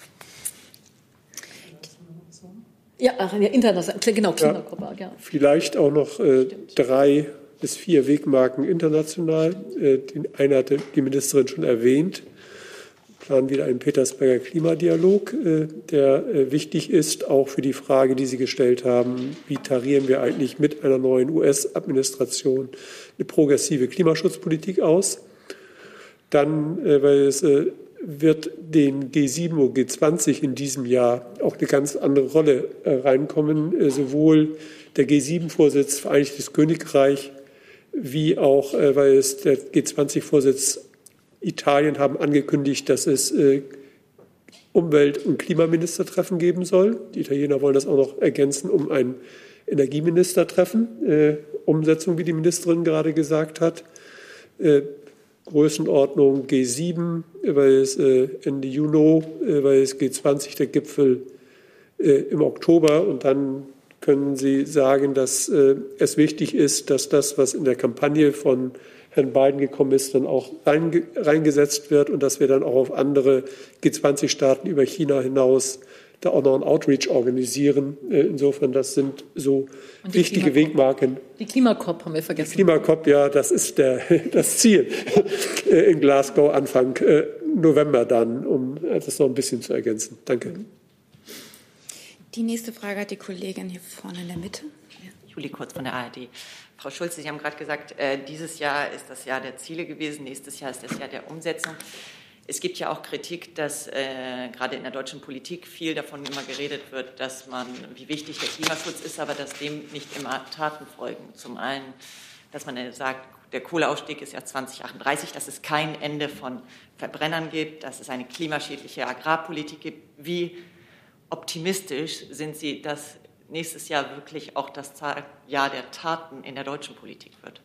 S2: Ja, international, genau, Klimakörper, ja.
S8: Vielleicht auch noch 3 bis 4 Wegmarken international. Eine hatte die Ministerin schon erwähnt. Wir planen wieder einen Petersberger Klimadialog, der wichtig ist, auch für die Frage, die Sie gestellt haben, wie tarieren wir eigentlich mit einer neuen US-Administration eine progressive Klimaschutzpolitik aus. Dann, weil es wird den G7 und G20 in diesem Jahr auch eine ganz andere Rolle reinkommen. Sowohl der G7-Vorsitz Vereinigtes Königreich wie auch, weil es der G20-Vorsitz Italien haben angekündigt, dass es Umwelt- und Klimaministertreffen geben soll. Die Italiener wollen das auch noch ergänzen um ein Energieministertreffen. Umsetzung, wie die Ministerin gerade gesagt hat. Größenordnung G7, weil es Ende Juni, weil es G20 der Gipfel im Oktober. Und dann können Sie sagen, dass es wichtig ist, dass das, was in der Kampagne von Herrn Biden gekommen ist, dann auch reingesetzt wird und dass wir dann auch auf andere G20-Staaten über China hinaus da auch noch ein Outreach organisieren. Insofern, das sind so wichtige Wegmarken.
S2: Die Klimakop haben wir vergessen.
S8: Die Klimakop, ja, das ist das Ziel in Glasgow Anfang November dann, um das noch ein bisschen zu ergänzen. Danke.
S3: Die nächste Frage hat die Kollegin hier vorne in der Mitte.
S10: Julie Kurz von der ARD. Frau Schulze, Sie haben gerade gesagt, dieses Jahr ist das Jahr der Ziele gewesen, nächstes Jahr ist das Jahr der Umsetzung. Es gibt ja auch Kritik, dass gerade in der deutschen Politik viel davon immer geredet wird, wie wichtig der Klimaschutz ist, aber dass dem nicht immer Taten folgen. Zum einen, dass man sagt, der Kohleausstieg ist ja 2038, dass es kein Ende von Verbrennern gibt, dass es eine klimaschädliche Agrarpolitik gibt. Wie optimistisch sind Sie, dass nächstes Jahr wirklich auch das Jahr der Taten in der deutschen Politik wird?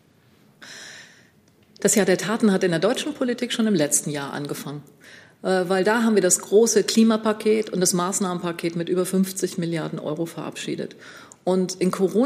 S2: Das Jahr der Taten hat in der deutschen Politik schon im letzten Jahr angefangen, weil da haben wir das große Klimapaket und das Maßnahmenpaket mit über 50 Milliarden Euro verabschiedet. Und in Corona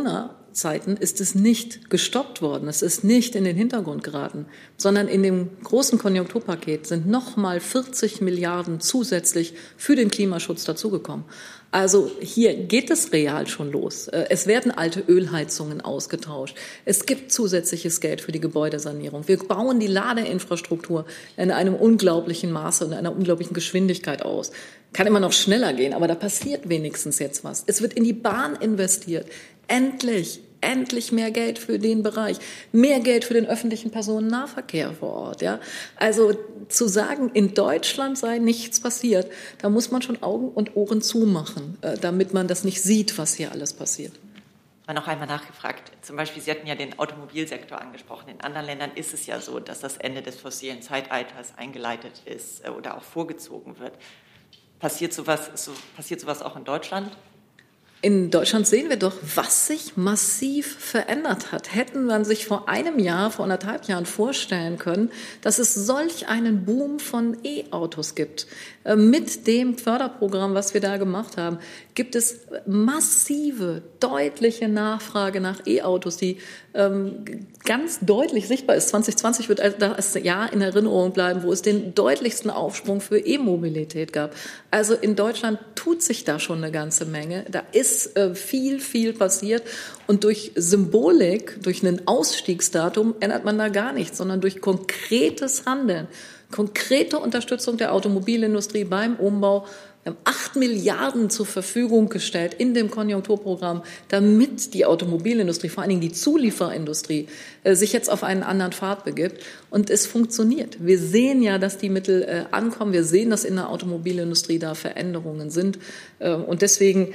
S2: Klimazeiten ist es nicht gestoppt worden. Es ist nicht in den Hintergrund geraten, sondern in dem großen Konjunkturpaket sind nochmal 40 Milliarden zusätzlich für den Klimaschutz dazugekommen. Also hier geht es real schon los. Es werden alte Ölheizungen ausgetauscht. Es gibt zusätzliches Geld für die Gebäudesanierung. Wir bauen die Ladeinfrastruktur in einem unglaublichen Maße und einer unglaublichen Geschwindigkeit aus. Kann immer noch schneller gehen, aber da passiert wenigstens jetzt was. Es wird in die Bahn investiert. Endlich mehr Geld für den Bereich, mehr Geld für den öffentlichen Personennahverkehr vor Ort. Ja? Also zu sagen, in Deutschland sei nichts passiert, da muss man schon Augen und Ohren zumachen, damit man das nicht sieht, was hier alles passiert.
S10: Noch einmal nachgefragt. Zum Beispiel, Sie hatten ja den Automobilsektor angesprochen. In anderen Ländern ist es ja so, dass das Ende des fossilen Zeitalters eingeleitet ist oder auch vorgezogen wird. Passiert sowas auch in Deutschland?
S2: In Deutschland sehen wir doch, was sich massiv verändert hat. Hätten man sich vor einem Jahr, vor 1,5 Jahren vorstellen können, dass es solch einen Boom von E-Autos gibt. Mit dem Förderprogramm, was wir da gemacht haben, gibt es massive, deutliche Nachfrage nach E-Autos, die ganz deutlich sichtbar ist. 2020 wird das Jahr in Erinnerung bleiben, wo es den deutlichsten Aufschwung für E-Mobilität gab. Also in Deutschland tut sich da schon eine ganze Menge. Da ist viel passiert. Und durch Symbolik, durch ein Ausstiegsdatum ändert man da gar nichts, sondern durch konkretes Handeln, konkrete Unterstützung der Automobilindustrie beim Umbau. Wir haben 8 Milliarden zur Verfügung gestellt in dem Konjunkturprogramm, damit die Automobilindustrie, vor allen Dingen die Zulieferindustrie, sich jetzt auf einen anderen Pfad begibt. Und es funktioniert. Wir sehen ja, dass die Mittel ankommen. Wir sehen, dass in der Automobilindustrie da Veränderungen sind. Und deswegen,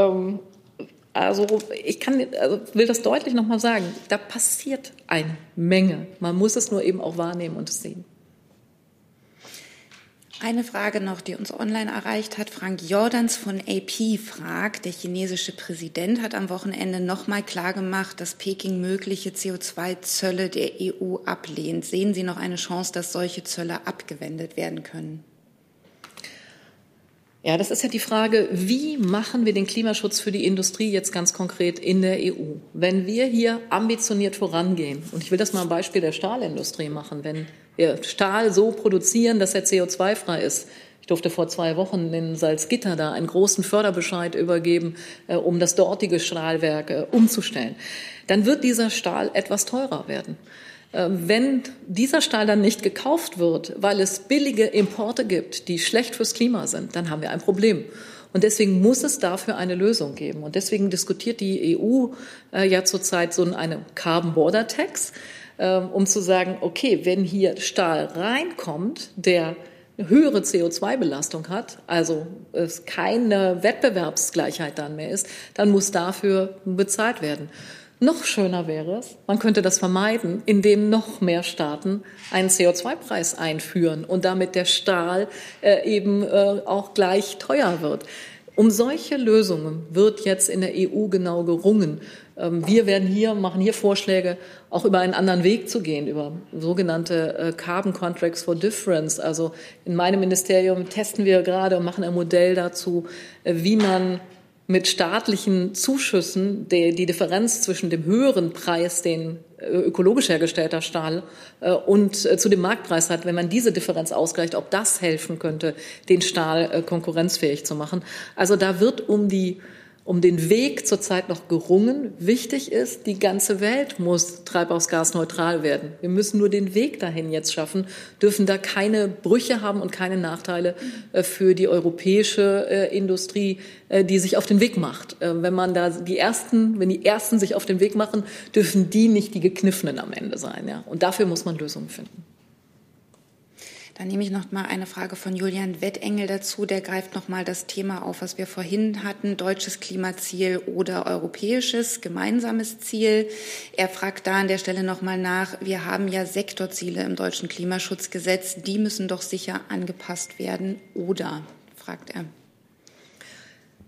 S2: will das deutlich nochmal sagen, da passiert eine Menge. Man muss es nur eben auch wahrnehmen und es sehen.
S3: Eine Frage noch, die uns online erreicht hat. Frank Jordans von AP fragt, der chinesische Präsident hat am Wochenende nochmal klargemacht, dass Peking mögliche CO2-Zölle der EU ablehnt. Sehen Sie noch eine Chance, dass solche Zölle abgewendet werden können?
S2: Ja, das ist ja die Frage, wie machen wir den Klimaschutz für die Industrie jetzt ganz konkret in der EU? Wenn wir hier ambitioniert vorangehen, und ich will das mal am Beispiel der Stahlindustrie machen, wenn wir Stahl so produzieren, dass er CO2-frei ist. Ich durfte vor 2 Wochen in Salzgitter da einen großen Förderbescheid übergeben, um das dortige Stahlwerk umzustellen. Dann wird dieser Stahl etwas teurer werden. Wenn dieser Stahl dann nicht gekauft wird, weil es billige Importe gibt, die schlecht fürs Klima sind, dann haben wir ein Problem. Und deswegen muss es dafür eine Lösung geben. Und deswegen diskutiert die EU ja zurzeit so eine Carbon Border Tax, um zu sagen, okay, wenn hier Stahl reinkommt, der eine höhere CO2-Belastung hat, also es keine Wettbewerbsgleichheit dann mehr ist, dann muss dafür bezahlt werden. Noch schöner wäre es, man könnte das vermeiden, indem noch mehr Staaten einen CO2-Preis einführen und damit der Stahl eben auch gleich teuer wird. Um solche Lösungen wird jetzt in der EU genau gerungen. Wir machen hier Vorschläge, auch über einen anderen Weg zu gehen, über sogenannte Carbon Contracts for Difference. Also in meinem Ministerium testen wir gerade und machen ein Modell dazu, wie man mit staatlichen Zuschüssen die Differenz zwischen dem höheren Preis, den ökologisch hergestellter Stahl und zu dem Marktpreis hat, wenn man diese Differenz ausgleicht, ob das helfen könnte, den Stahl konkurrenzfähig zu machen. Also da wird um den Weg zurzeit noch gerungen. Wichtig ist, die ganze Welt muss treibhausgasneutral werden. Wir müssen nur den Weg dahin jetzt schaffen, dürfen da keine Brüche haben und keine Nachteile für die europäische Industrie, die sich auf den Weg macht. Wenn die Ersten sich auf den Weg machen, dürfen die nicht die Gekniffenen am Ende sein. Ja? Und dafür muss man Lösungen finden.
S3: Dann nehme ich noch mal eine Frage von Julian Wettengel dazu. Der greift noch mal das Thema auf, was wir vorhin hatten, deutsches Klimaziel oder europäisches gemeinsames Ziel. Er fragt da an der Stelle noch mal nach, wir haben ja Sektorziele im deutschen Klimaschutzgesetz, die müssen doch sicher angepasst werden, oder? Fragt er.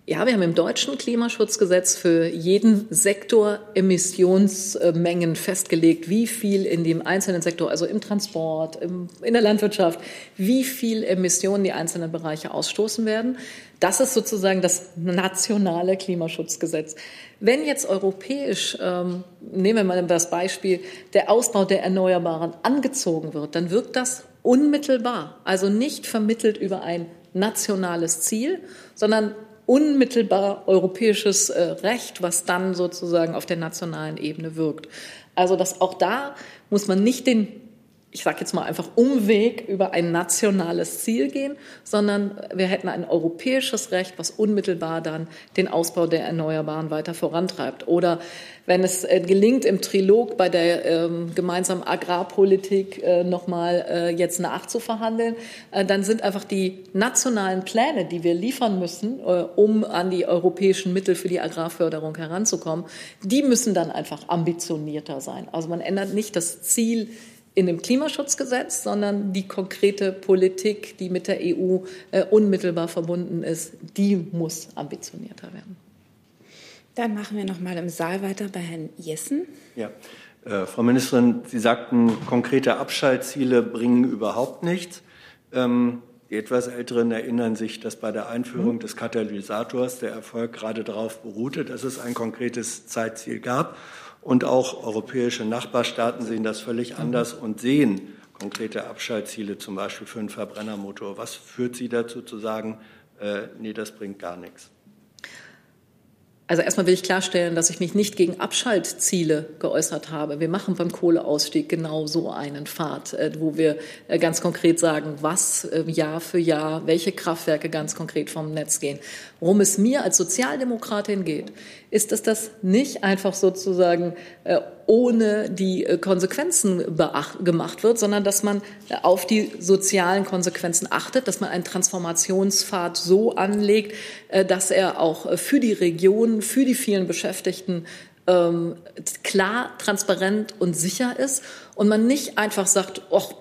S2: Ja, wir haben im deutschen Klimaschutzgesetz für jeden Sektor Emissionsmengen festgelegt, wie viel in dem einzelnen Sektor, also im Transport, in der Landwirtschaft, wie viel Emissionen die einzelnen Bereiche ausstoßen werden. Das ist sozusagen das nationale Klimaschutzgesetz. Wenn jetzt europäisch, nehmen wir mal das Beispiel, der Ausbau der Erneuerbaren angezogen wird, dann wirkt das unmittelbar, also nicht vermittelt über ein nationales Ziel, sondern unmittelbar europäisches Recht, was dann sozusagen auf der nationalen Ebene wirkt. Also auch da muss man nicht den, ich sage jetzt mal einfach Umweg über ein nationales Ziel gehen, sondern wir hätten ein europäisches Recht, was unmittelbar dann den Ausbau der Erneuerbaren weiter vorantreibt. Oder wenn es gelingt, im Trilog bei der gemeinsamen Agrarpolitik nochmal jetzt nachzuverhandeln, dann sind einfach die nationalen Pläne, die wir liefern müssen, um an die europäischen Mittel für die Agrarförderung heranzukommen, die müssen dann einfach ambitionierter sein. Also man ändert nicht das Ziel in dem Klimaschutzgesetz, sondern die konkrete Politik, die mit der EU unmittelbar verbunden ist, die muss ambitionierter werden.
S3: Dann machen wir noch mal im Saal weiter bei Herrn Jessen.
S1: Ja, Frau Ministerin, Sie sagten, konkrete Abschaltziele bringen überhaupt nichts. Die etwas Älteren erinnern sich, dass bei der Einführung des Katalysators der Erfolg gerade darauf beruhte, dass es ein konkretes Zeitziel gab. Und auch europäische Nachbarstaaten sehen das völlig anders und sehen konkrete Abschaltziele, zum Beispiel für einen Verbrennermotor. Was führt Sie dazu zu sagen, nee, das bringt gar nichts?
S2: Also erstmal will ich klarstellen, dass ich mich nicht gegen Abschaltziele geäußert habe. Wir machen beim Kohleausstieg genau so einen Pfad, wo wir ganz konkret sagen, was Jahr für Jahr, welche Kraftwerke ganz konkret vom Netz gehen. Worum es mir als Sozialdemokratin geht, ist, dass das nicht einfach sozusagen ohne die Konsequenzen gemacht wird, sondern dass man auf die sozialen Konsequenzen achtet, dass man einen Transformationspfad so anlegt, dass er auch für die Region, für die vielen Beschäftigten klar, transparent und sicher ist und man nicht einfach sagt,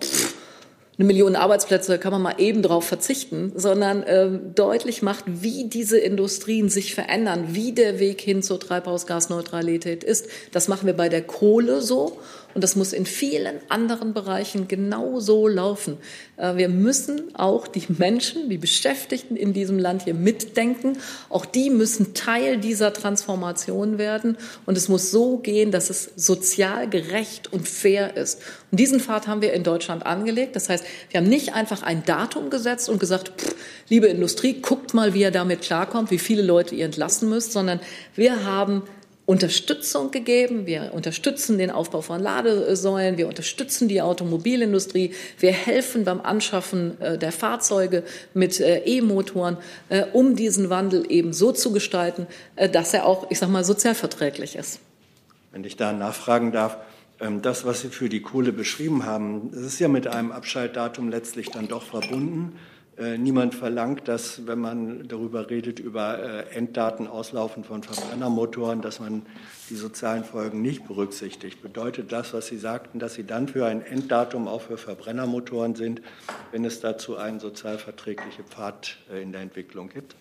S2: eine Million Arbeitsplätze, kann man mal eben drauf verzichten, sondern deutlich macht, wie diese Industrien sich verändern, wie der Weg hin zur Treibhausgasneutralität ist. Das machen wir bei der Kohle so und das muss in vielen anderen Bereichen genau so laufen. Wir müssen auch die Menschen, die Beschäftigten in diesem Land hier mitdenken. Auch die müssen Teil dieser Transformation werden. Und es muss so gehen, dass es sozial gerecht und fair ist. Und diesen Pfad haben wir in Deutschland angelegt. Das heißt, wir haben nicht einfach ein Datum gesetzt und gesagt, liebe Industrie, guckt mal, wie ihr damit klarkommt, wie viele Leute ihr entlassen müsst, sondern wir haben Unterstützung gegeben. Wir unterstützen den Aufbau von Ladesäulen. Wir unterstützen die Automobilindustrie. Wir helfen beim Anschaffen der Fahrzeuge mit E-Motoren, um diesen Wandel eben so zu gestalten, dass er auch, ich sag mal, sozialverträglich ist.
S1: Wenn ich da nachfragen darf, das, was Sie für die Kohle beschrieben haben, das ist ja mit einem Abschaltdatum letztlich dann doch verbunden. Niemand verlangt, dass, wenn man darüber redet, über Enddaten auslaufen von Verbrennermotoren, dass man die sozialen Folgen nicht berücksichtigt. Bedeutet das, was Sie sagten, dass Sie dann für ein Enddatum auch für Verbrennermotoren sind, wenn es dazu einen sozialverträglichen Pfad in der Entwicklung gibt?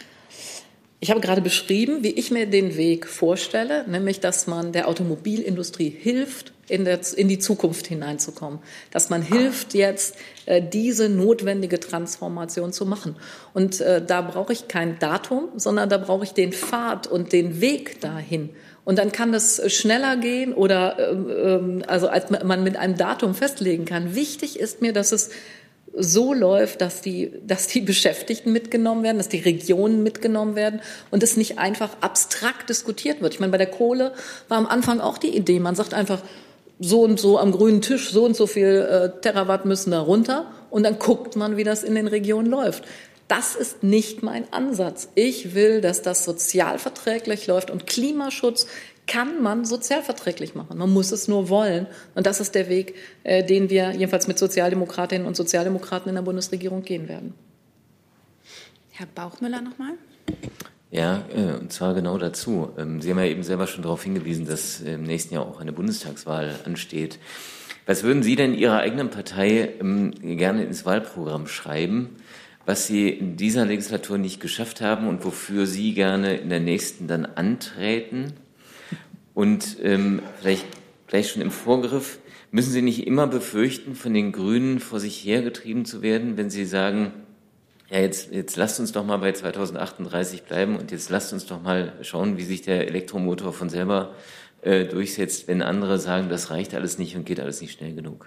S2: Ich habe gerade beschrieben, wie ich mir den Weg vorstelle, nämlich, dass man der Automobilindustrie hilft, in die Zukunft hineinzukommen, dass man hilft, jetzt diese notwendige Transformation zu machen. Und da brauche ich kein Datum, sondern da brauche ich den Pfad und den Weg dahin. Und dann kann das schneller gehen oder also als man mit einem Datum festlegen kann. Wichtig ist mir, dass es so läuft, dass die Beschäftigten mitgenommen werden, dass die Regionen mitgenommen werden und es nicht einfach abstrakt diskutiert wird. Ich meine, bei der Kohle war am Anfang auch die Idee, man sagt einfach, so und so am grünen Tisch, so und so viel Terawatt müssen da runter und dann guckt man, wie das in den Regionen läuft. Das ist nicht mein Ansatz. Ich will, dass das sozialverträglich läuft und Klimaschutz kann man sozialverträglich machen. Man muss es nur wollen. Und das ist der Weg, den wir jedenfalls mit Sozialdemokratinnen und Sozialdemokraten in der Bundesregierung gehen werden.
S3: Herr Bauchmüller nochmal.
S9: Ja, und zwar genau dazu. Sie haben ja eben selber schon darauf hingewiesen, dass im nächsten Jahr auch eine Bundestagswahl ansteht. Was würden Sie denn Ihrer eigenen Partei gerne ins Wahlprogramm schreiben? was Sie in dieser Legislatur nicht geschafft haben und wofür Sie gerne in der nächsten dann antreten? Und vielleicht gleich schon im Vorgriff, müssen Sie nicht immer befürchten, von den Grünen vor sich hergetrieben zu werden, wenn Sie sagen, ja, jetzt lasst uns doch mal bei 2038 bleiben und jetzt lasst uns doch mal schauen, wie sich der Elektromotor von selber durchsetzt, wenn andere sagen, das reicht alles nicht und geht alles nicht schnell genug?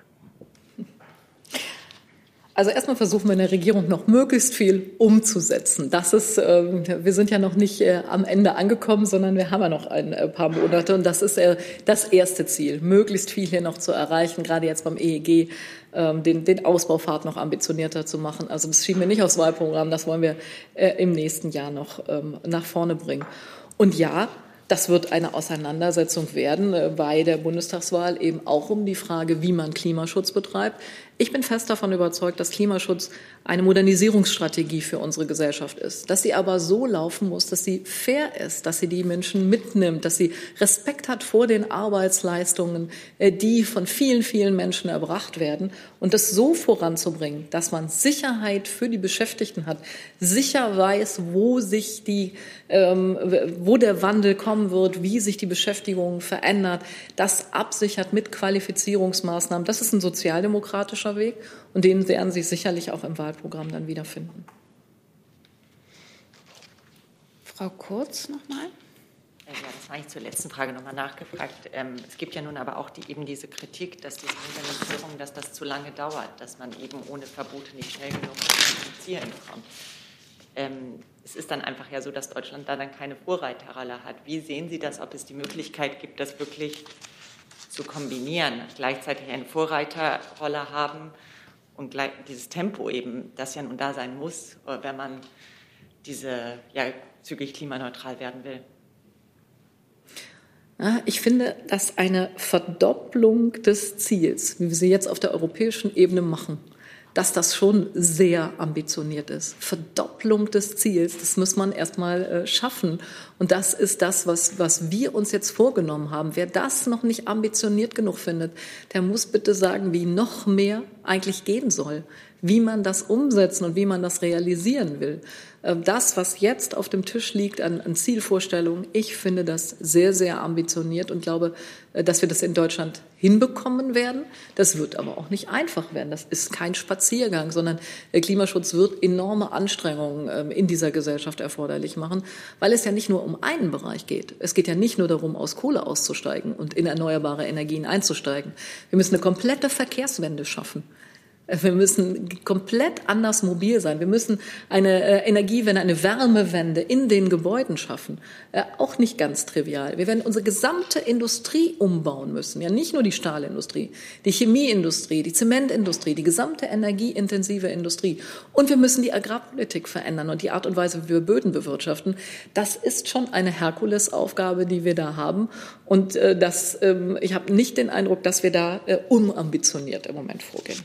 S2: Also erstmal versuchen wir in der Regierung noch möglichst viel umzusetzen. Das ist, wir sind ja noch nicht am Ende angekommen, sondern wir haben ja noch ein paar Monate und das ist das erste Ziel, möglichst viel hier noch zu erreichen, gerade jetzt beim EEG, den Ausbaupfad noch ambitionierter zu machen. Also das schieben wir nicht aufs Wahlprogramm, das wollen wir im nächsten Jahr noch nach vorne bringen. Und ja, das wird eine Auseinandersetzung werden bei der Bundestagswahl, eben auch um die Frage, wie man Klimaschutz betreibt. Ich bin fest davon überzeugt, dass Klimaschutz eine Modernisierungsstrategie für unsere Gesellschaft ist, dass sie aber so laufen muss, dass sie fair ist, dass sie die Menschen mitnimmt, dass sie Respekt hat vor den Arbeitsleistungen, die von vielen, vielen Menschen erbracht werden und das so voranzubringen, dass man Sicherheit für die Beschäftigten hat, sicher weiß, wo der Wandel kommen wird, wie sich die Beschäftigung verändert, das absichert mit Qualifizierungsmaßnahmen. Das ist ein sozialdemokratischer Weg und den werden Sie sicherlich auch im Wahlprogramm dann wiederfinden.
S3: Frau Kurz nochmal.
S10: Ja, das war ich zur letzten Frage nochmal nachgefragt. Es gibt ja nun aber auch diese Kritik, dass diese Implementierung, dass das zu lange dauert, dass man eben ohne Verbote nicht schnell genug zum Zielen kommt. Es ist dann einfach ja so, dass Deutschland da dann keine Vorreiterrolle hat. Wie sehen Sie das, ob es die Möglichkeit gibt, das wirklich zu kombinieren, gleichzeitig eine Vorreiterrolle haben und dieses Tempo eben, das ja nun da sein muss, wenn man zügig klimaneutral werden will?
S2: Ich finde, dass eine Verdopplung des Ziels, wie wir sie jetzt auf der europäischen Ebene machen, dass das schon sehr ambitioniert ist. Verdopplung des Ziels, das muss man erst mal schaffen. Und das ist das, was wir uns jetzt vorgenommen haben. Wer das noch nicht ambitioniert genug findet, der muss bitte sagen, wie noch mehr eigentlich gehen soll, wie man das umsetzen und wie man das realisieren will. Das, was jetzt auf dem Tisch liegt an Zielvorstellungen, ich finde das sehr, sehr ambitioniert und glaube, dass wir das in Deutschland hinbekommen werden. Das wird aber auch nicht einfach werden. Das ist kein Spaziergang, sondern der Klimaschutz wird enorme Anstrengungen in dieser Gesellschaft erforderlich machen, weil es ja nicht nur um einen Bereich geht. Es geht ja nicht nur darum, aus Kohle auszusteigen und in erneuerbare Energien einzusteigen. Wir müssen eine komplette Verkehrswende schaffen. Wir müssen komplett anders mobil sein. Wir müssen eine Energiewende, eine Wärmewende in den Gebäuden schaffen. Auch nicht ganz trivial. Wir werden unsere gesamte Industrie umbauen müssen. Ja, nicht nur die Stahlindustrie, die Chemieindustrie, die Zementindustrie, die gesamte energieintensive Industrie. Und wir müssen die Agrarpolitik verändern und die Art und Weise, wie wir Böden bewirtschaften. Das ist schon eine Herkulesaufgabe, die wir da haben. Und ich habe nicht den Eindruck, dass wir da unambitioniert im Moment vorgehen.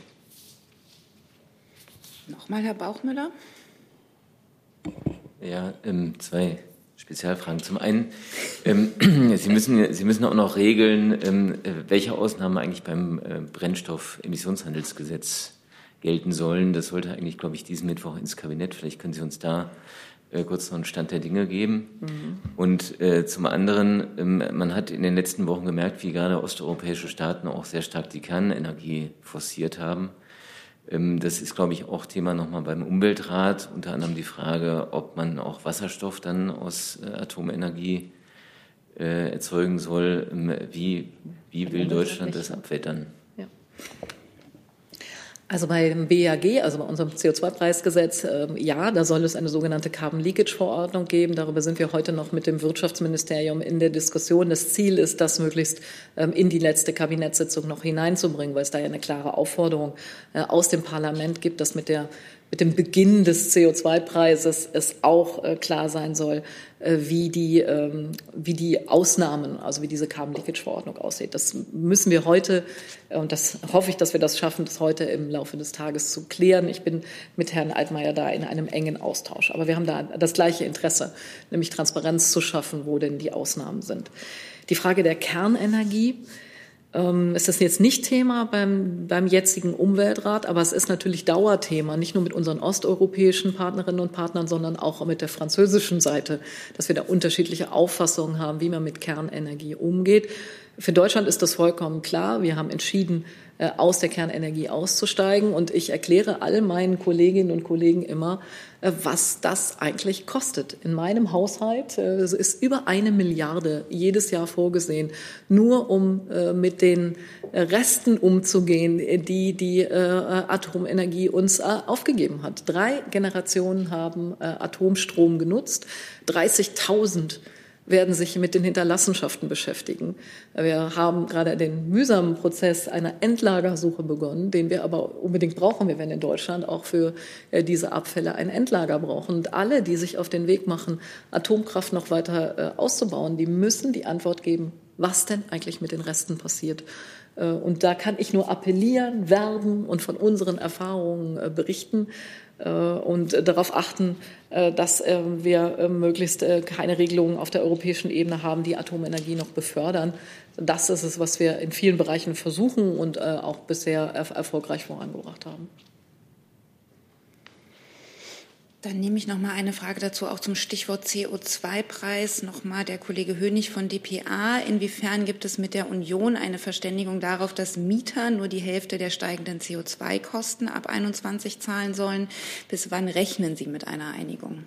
S3: Nochmal Herr Bauchmüller.
S9: Ja, zwei Spezialfragen. Zum einen, Sie müssen auch noch regeln, welche Ausnahmen eigentlich beim Brennstoffemissionshandelsgesetz gelten sollen. Das sollte eigentlich, glaube ich, diesen Mittwoch ins Kabinett. Vielleicht können Sie uns da kurz noch einen Stand der Dinge geben. Mhm. Und zum anderen, man hat in den letzten Wochen gemerkt, wie gerade osteuropäische Staaten auch sehr stark die Kernenergie forciert haben. Das ist, glaube ich, auch Thema nochmal beim Umweltrat, unter anderem die Frage, ob man auch Wasserstoff dann aus Atomenergie erzeugen soll. Wie will Deutschland das abwettern?
S2: Ja. Also beim BAG, also bei unserem CO2-Preisgesetz, da soll es eine sogenannte Carbon-Leakage-Verordnung geben. Darüber sind wir heute noch mit dem Wirtschaftsministerium in der Diskussion. Das Ziel ist, das möglichst in die letzte Kabinettssitzung noch hineinzubringen, weil es da ja eine klare Aufforderung aus dem Parlament gibt, dass mit dem Beginn des CO2-Preises es auch klar sein soll, wie die Ausnahmen, also wie diese Carbon-Leakage-Verordnung aussieht. Das müssen wir heute, und das hoffe ich, dass wir das schaffen, das heute im Laufe des Tages zu klären. Ich bin mit Herrn Altmaier da in einem engen Austausch. Aber wir haben da das gleiche Interesse, nämlich Transparenz zu schaffen, wo denn die Ausnahmen sind. Die Frage der Kernenergie. Es ist jetzt nicht Thema beim jetzigen Umweltrat, aber es ist natürlich Dauerthema, nicht nur mit unseren osteuropäischen Partnerinnen und Partnern, sondern auch mit der französischen Seite, dass wir da unterschiedliche Auffassungen haben, wie man mit Kernenergie umgeht. Für Deutschland ist das vollkommen klar. Wir haben entschieden, aus der Kernenergie auszusteigen. Und ich erkläre all meinen Kolleginnen und Kollegen immer, was das eigentlich kostet. In meinem Haushalt ist über 1 Milliarde jedes Jahr vorgesehen, nur um mit den Resten umzugehen, die Atomenergie uns aufgegeben hat. 3 Generationen haben Atomstrom genutzt, 30.000 werden sich mit den Hinterlassenschaften beschäftigen. Wir haben gerade den mühsamen Prozess einer Endlagersuche begonnen, den wir aber unbedingt brauchen. Wir werden in Deutschland auch für diese Abfälle ein Endlager brauchen. Und alle, die sich auf den Weg machen, Atomkraft noch weiter auszubauen, die müssen die Antwort geben, was denn eigentlich mit den Resten passiert. Und da kann ich nur appellieren, werben und von unseren Erfahrungen berichten und darauf achten, dass wir möglichst keine Regelungen auf der europäischen Ebene haben, die Atomenergie noch befördern. Das ist es, was wir in vielen Bereichen versuchen und auch bisher erfolgreich vorangebracht haben.
S3: Dann nehme ich noch mal eine Frage dazu, auch zum Stichwort CO2-Preis. Nochmal der Kollege Hönig von dpa. Inwiefern gibt es mit der Union eine Verständigung darauf, dass Mieter nur die Hälfte der steigenden CO2-Kosten ab 2021 zahlen sollen? Bis wann rechnen Sie mit einer Einigung?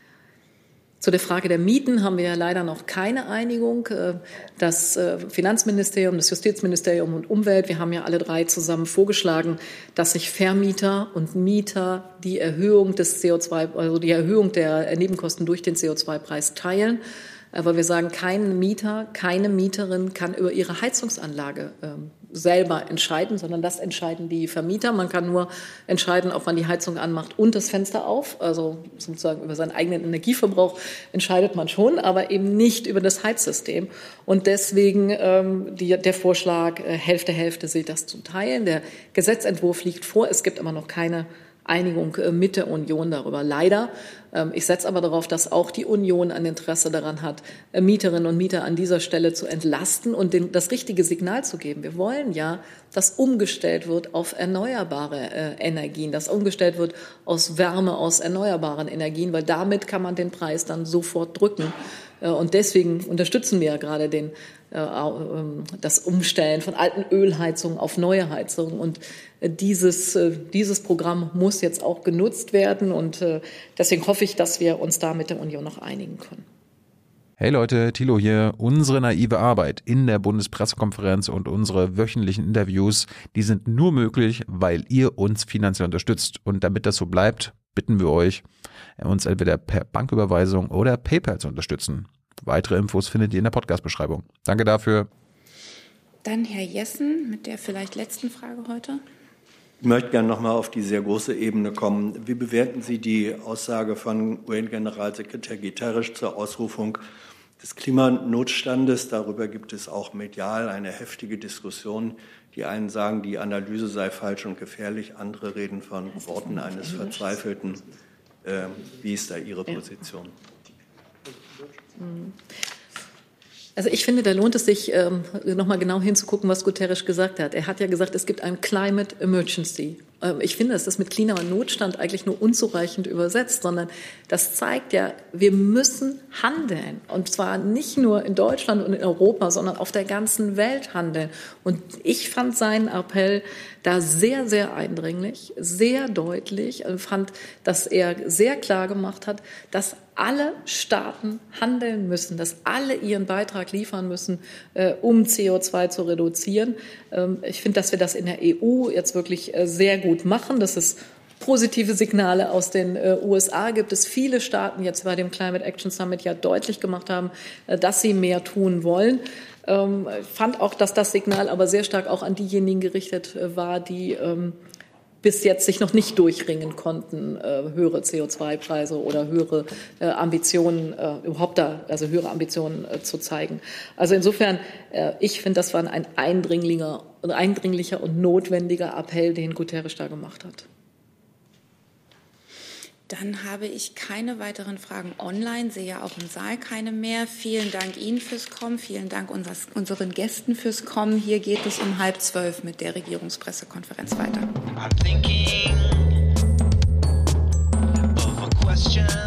S2: Zu der Frage der Mieten haben wir ja leider noch keine Einigung. Das Finanzministerium, das Justizministerium und Umwelt, wir haben ja alle 3 zusammen vorgeschlagen, dass sich Vermieter und Mieter die Erhöhung des CO2, also die Erhöhung der Nebenkosten durch den CO2-Preis teilen. Aber wir sagen, kein Mieter, keine Mieterin kann über ihre Heizungsanlage selber entscheiden, sondern das entscheiden die Vermieter. Man kann nur entscheiden, ob man die Heizung anmacht und das Fenster auf. Also sozusagen über seinen eigenen Energieverbrauch entscheidet man schon, aber eben nicht über das Heizsystem. Und deswegen der Vorschlag, Hälfte sich das zu teilen. Der Gesetzentwurf liegt vor. Es gibt aber noch keine Einigung mit der Union darüber. Leider. Ich setze aber darauf, dass auch die Union ein Interesse daran hat, Mieterinnen und Mieter an dieser Stelle zu entlasten und das richtige Signal zu geben. Wir wollen ja, dass umgestellt wird auf erneuerbare Energien, dass umgestellt wird aus Wärme, aus erneuerbaren Energien, weil damit kann man den Preis dann sofort drücken. Und deswegen unterstützen wir ja gerade das Umstellen von alten Ölheizungen auf neue Heizungen. Und dieses Programm muss jetzt auch genutzt werden. Und deswegen hoffe ich, dass wir uns da mit der Union noch einigen können.
S4: Hey Leute, Thilo hier. Unsere naive Arbeit in der Bundespressekonferenz und unsere wöchentlichen Interviews, die sind nur möglich, weil ihr uns finanziell unterstützt. Und damit das so bleibt, bitten wir euch, uns entweder per Banküberweisung oder PayPal zu unterstützen. Weitere Infos findet ihr in der Podcast-Beschreibung. Danke dafür.
S3: Dann Herr Jessen mit der vielleicht letzten Frage heute.
S1: Ich möchte gerne noch mal auf die sehr große Ebene kommen. Wie bewerten Sie die Aussage von UN-Generalsekretär Guterres zur Ausrufung des Klimanotstandes? Darüber gibt es auch medial eine heftige Diskussion. Die einen sagen, die Analyse sei falsch und gefährlich. Andere reden von Worten eines Verzweifelten. Wie ist da Ihre Position?
S2: Also ich finde, da lohnt es sich, nochmal genau hinzugucken, was Guterres gesagt hat. Er hat ja gesagt, es gibt ein Climate Emergency. Ich finde, das ist mit Klimanotstand eigentlich nur unzureichend übersetzt, sondern das zeigt ja, wir müssen handeln. Und zwar nicht nur in Deutschland und in Europa, sondern auf der ganzen Welt handeln. Und ich fand seinen Appell da sehr, sehr eindringlich, sehr deutlich. Ich fand, dass er sehr klar gemacht hat, dass alle Staaten handeln müssen, dass alle ihren Beitrag liefern müssen, um CO2 zu reduzieren. Ich finde, dass wir das in der EU jetzt wirklich sehr gut machen. Das ist positive Signale aus den USA. Gibt es viele Staaten jetzt bei dem Climate Action Summit ja deutlich gemacht haben, dass sie mehr tun wollen. Ich fand auch, dass das Signal aber sehr stark auch an diejenigen gerichtet war, die bis jetzt sich noch nicht durchringen konnten, höhere CO2-Preise oder höhere Ambitionen höhere Ambitionen zu zeigen. Also insofern, ich finde, das war ein eindringlicher und notwendiger Appell, den Guterres da gemacht hat.
S3: Dann habe ich keine weiteren Fragen online, sehe ja auch im Saal keine mehr. Vielen Dank Ihnen fürs Kommen, vielen Dank unseren Gästen fürs Kommen. Hier geht es um 11:30 mit der Regierungspressekonferenz weiter. I'm thinking of a question.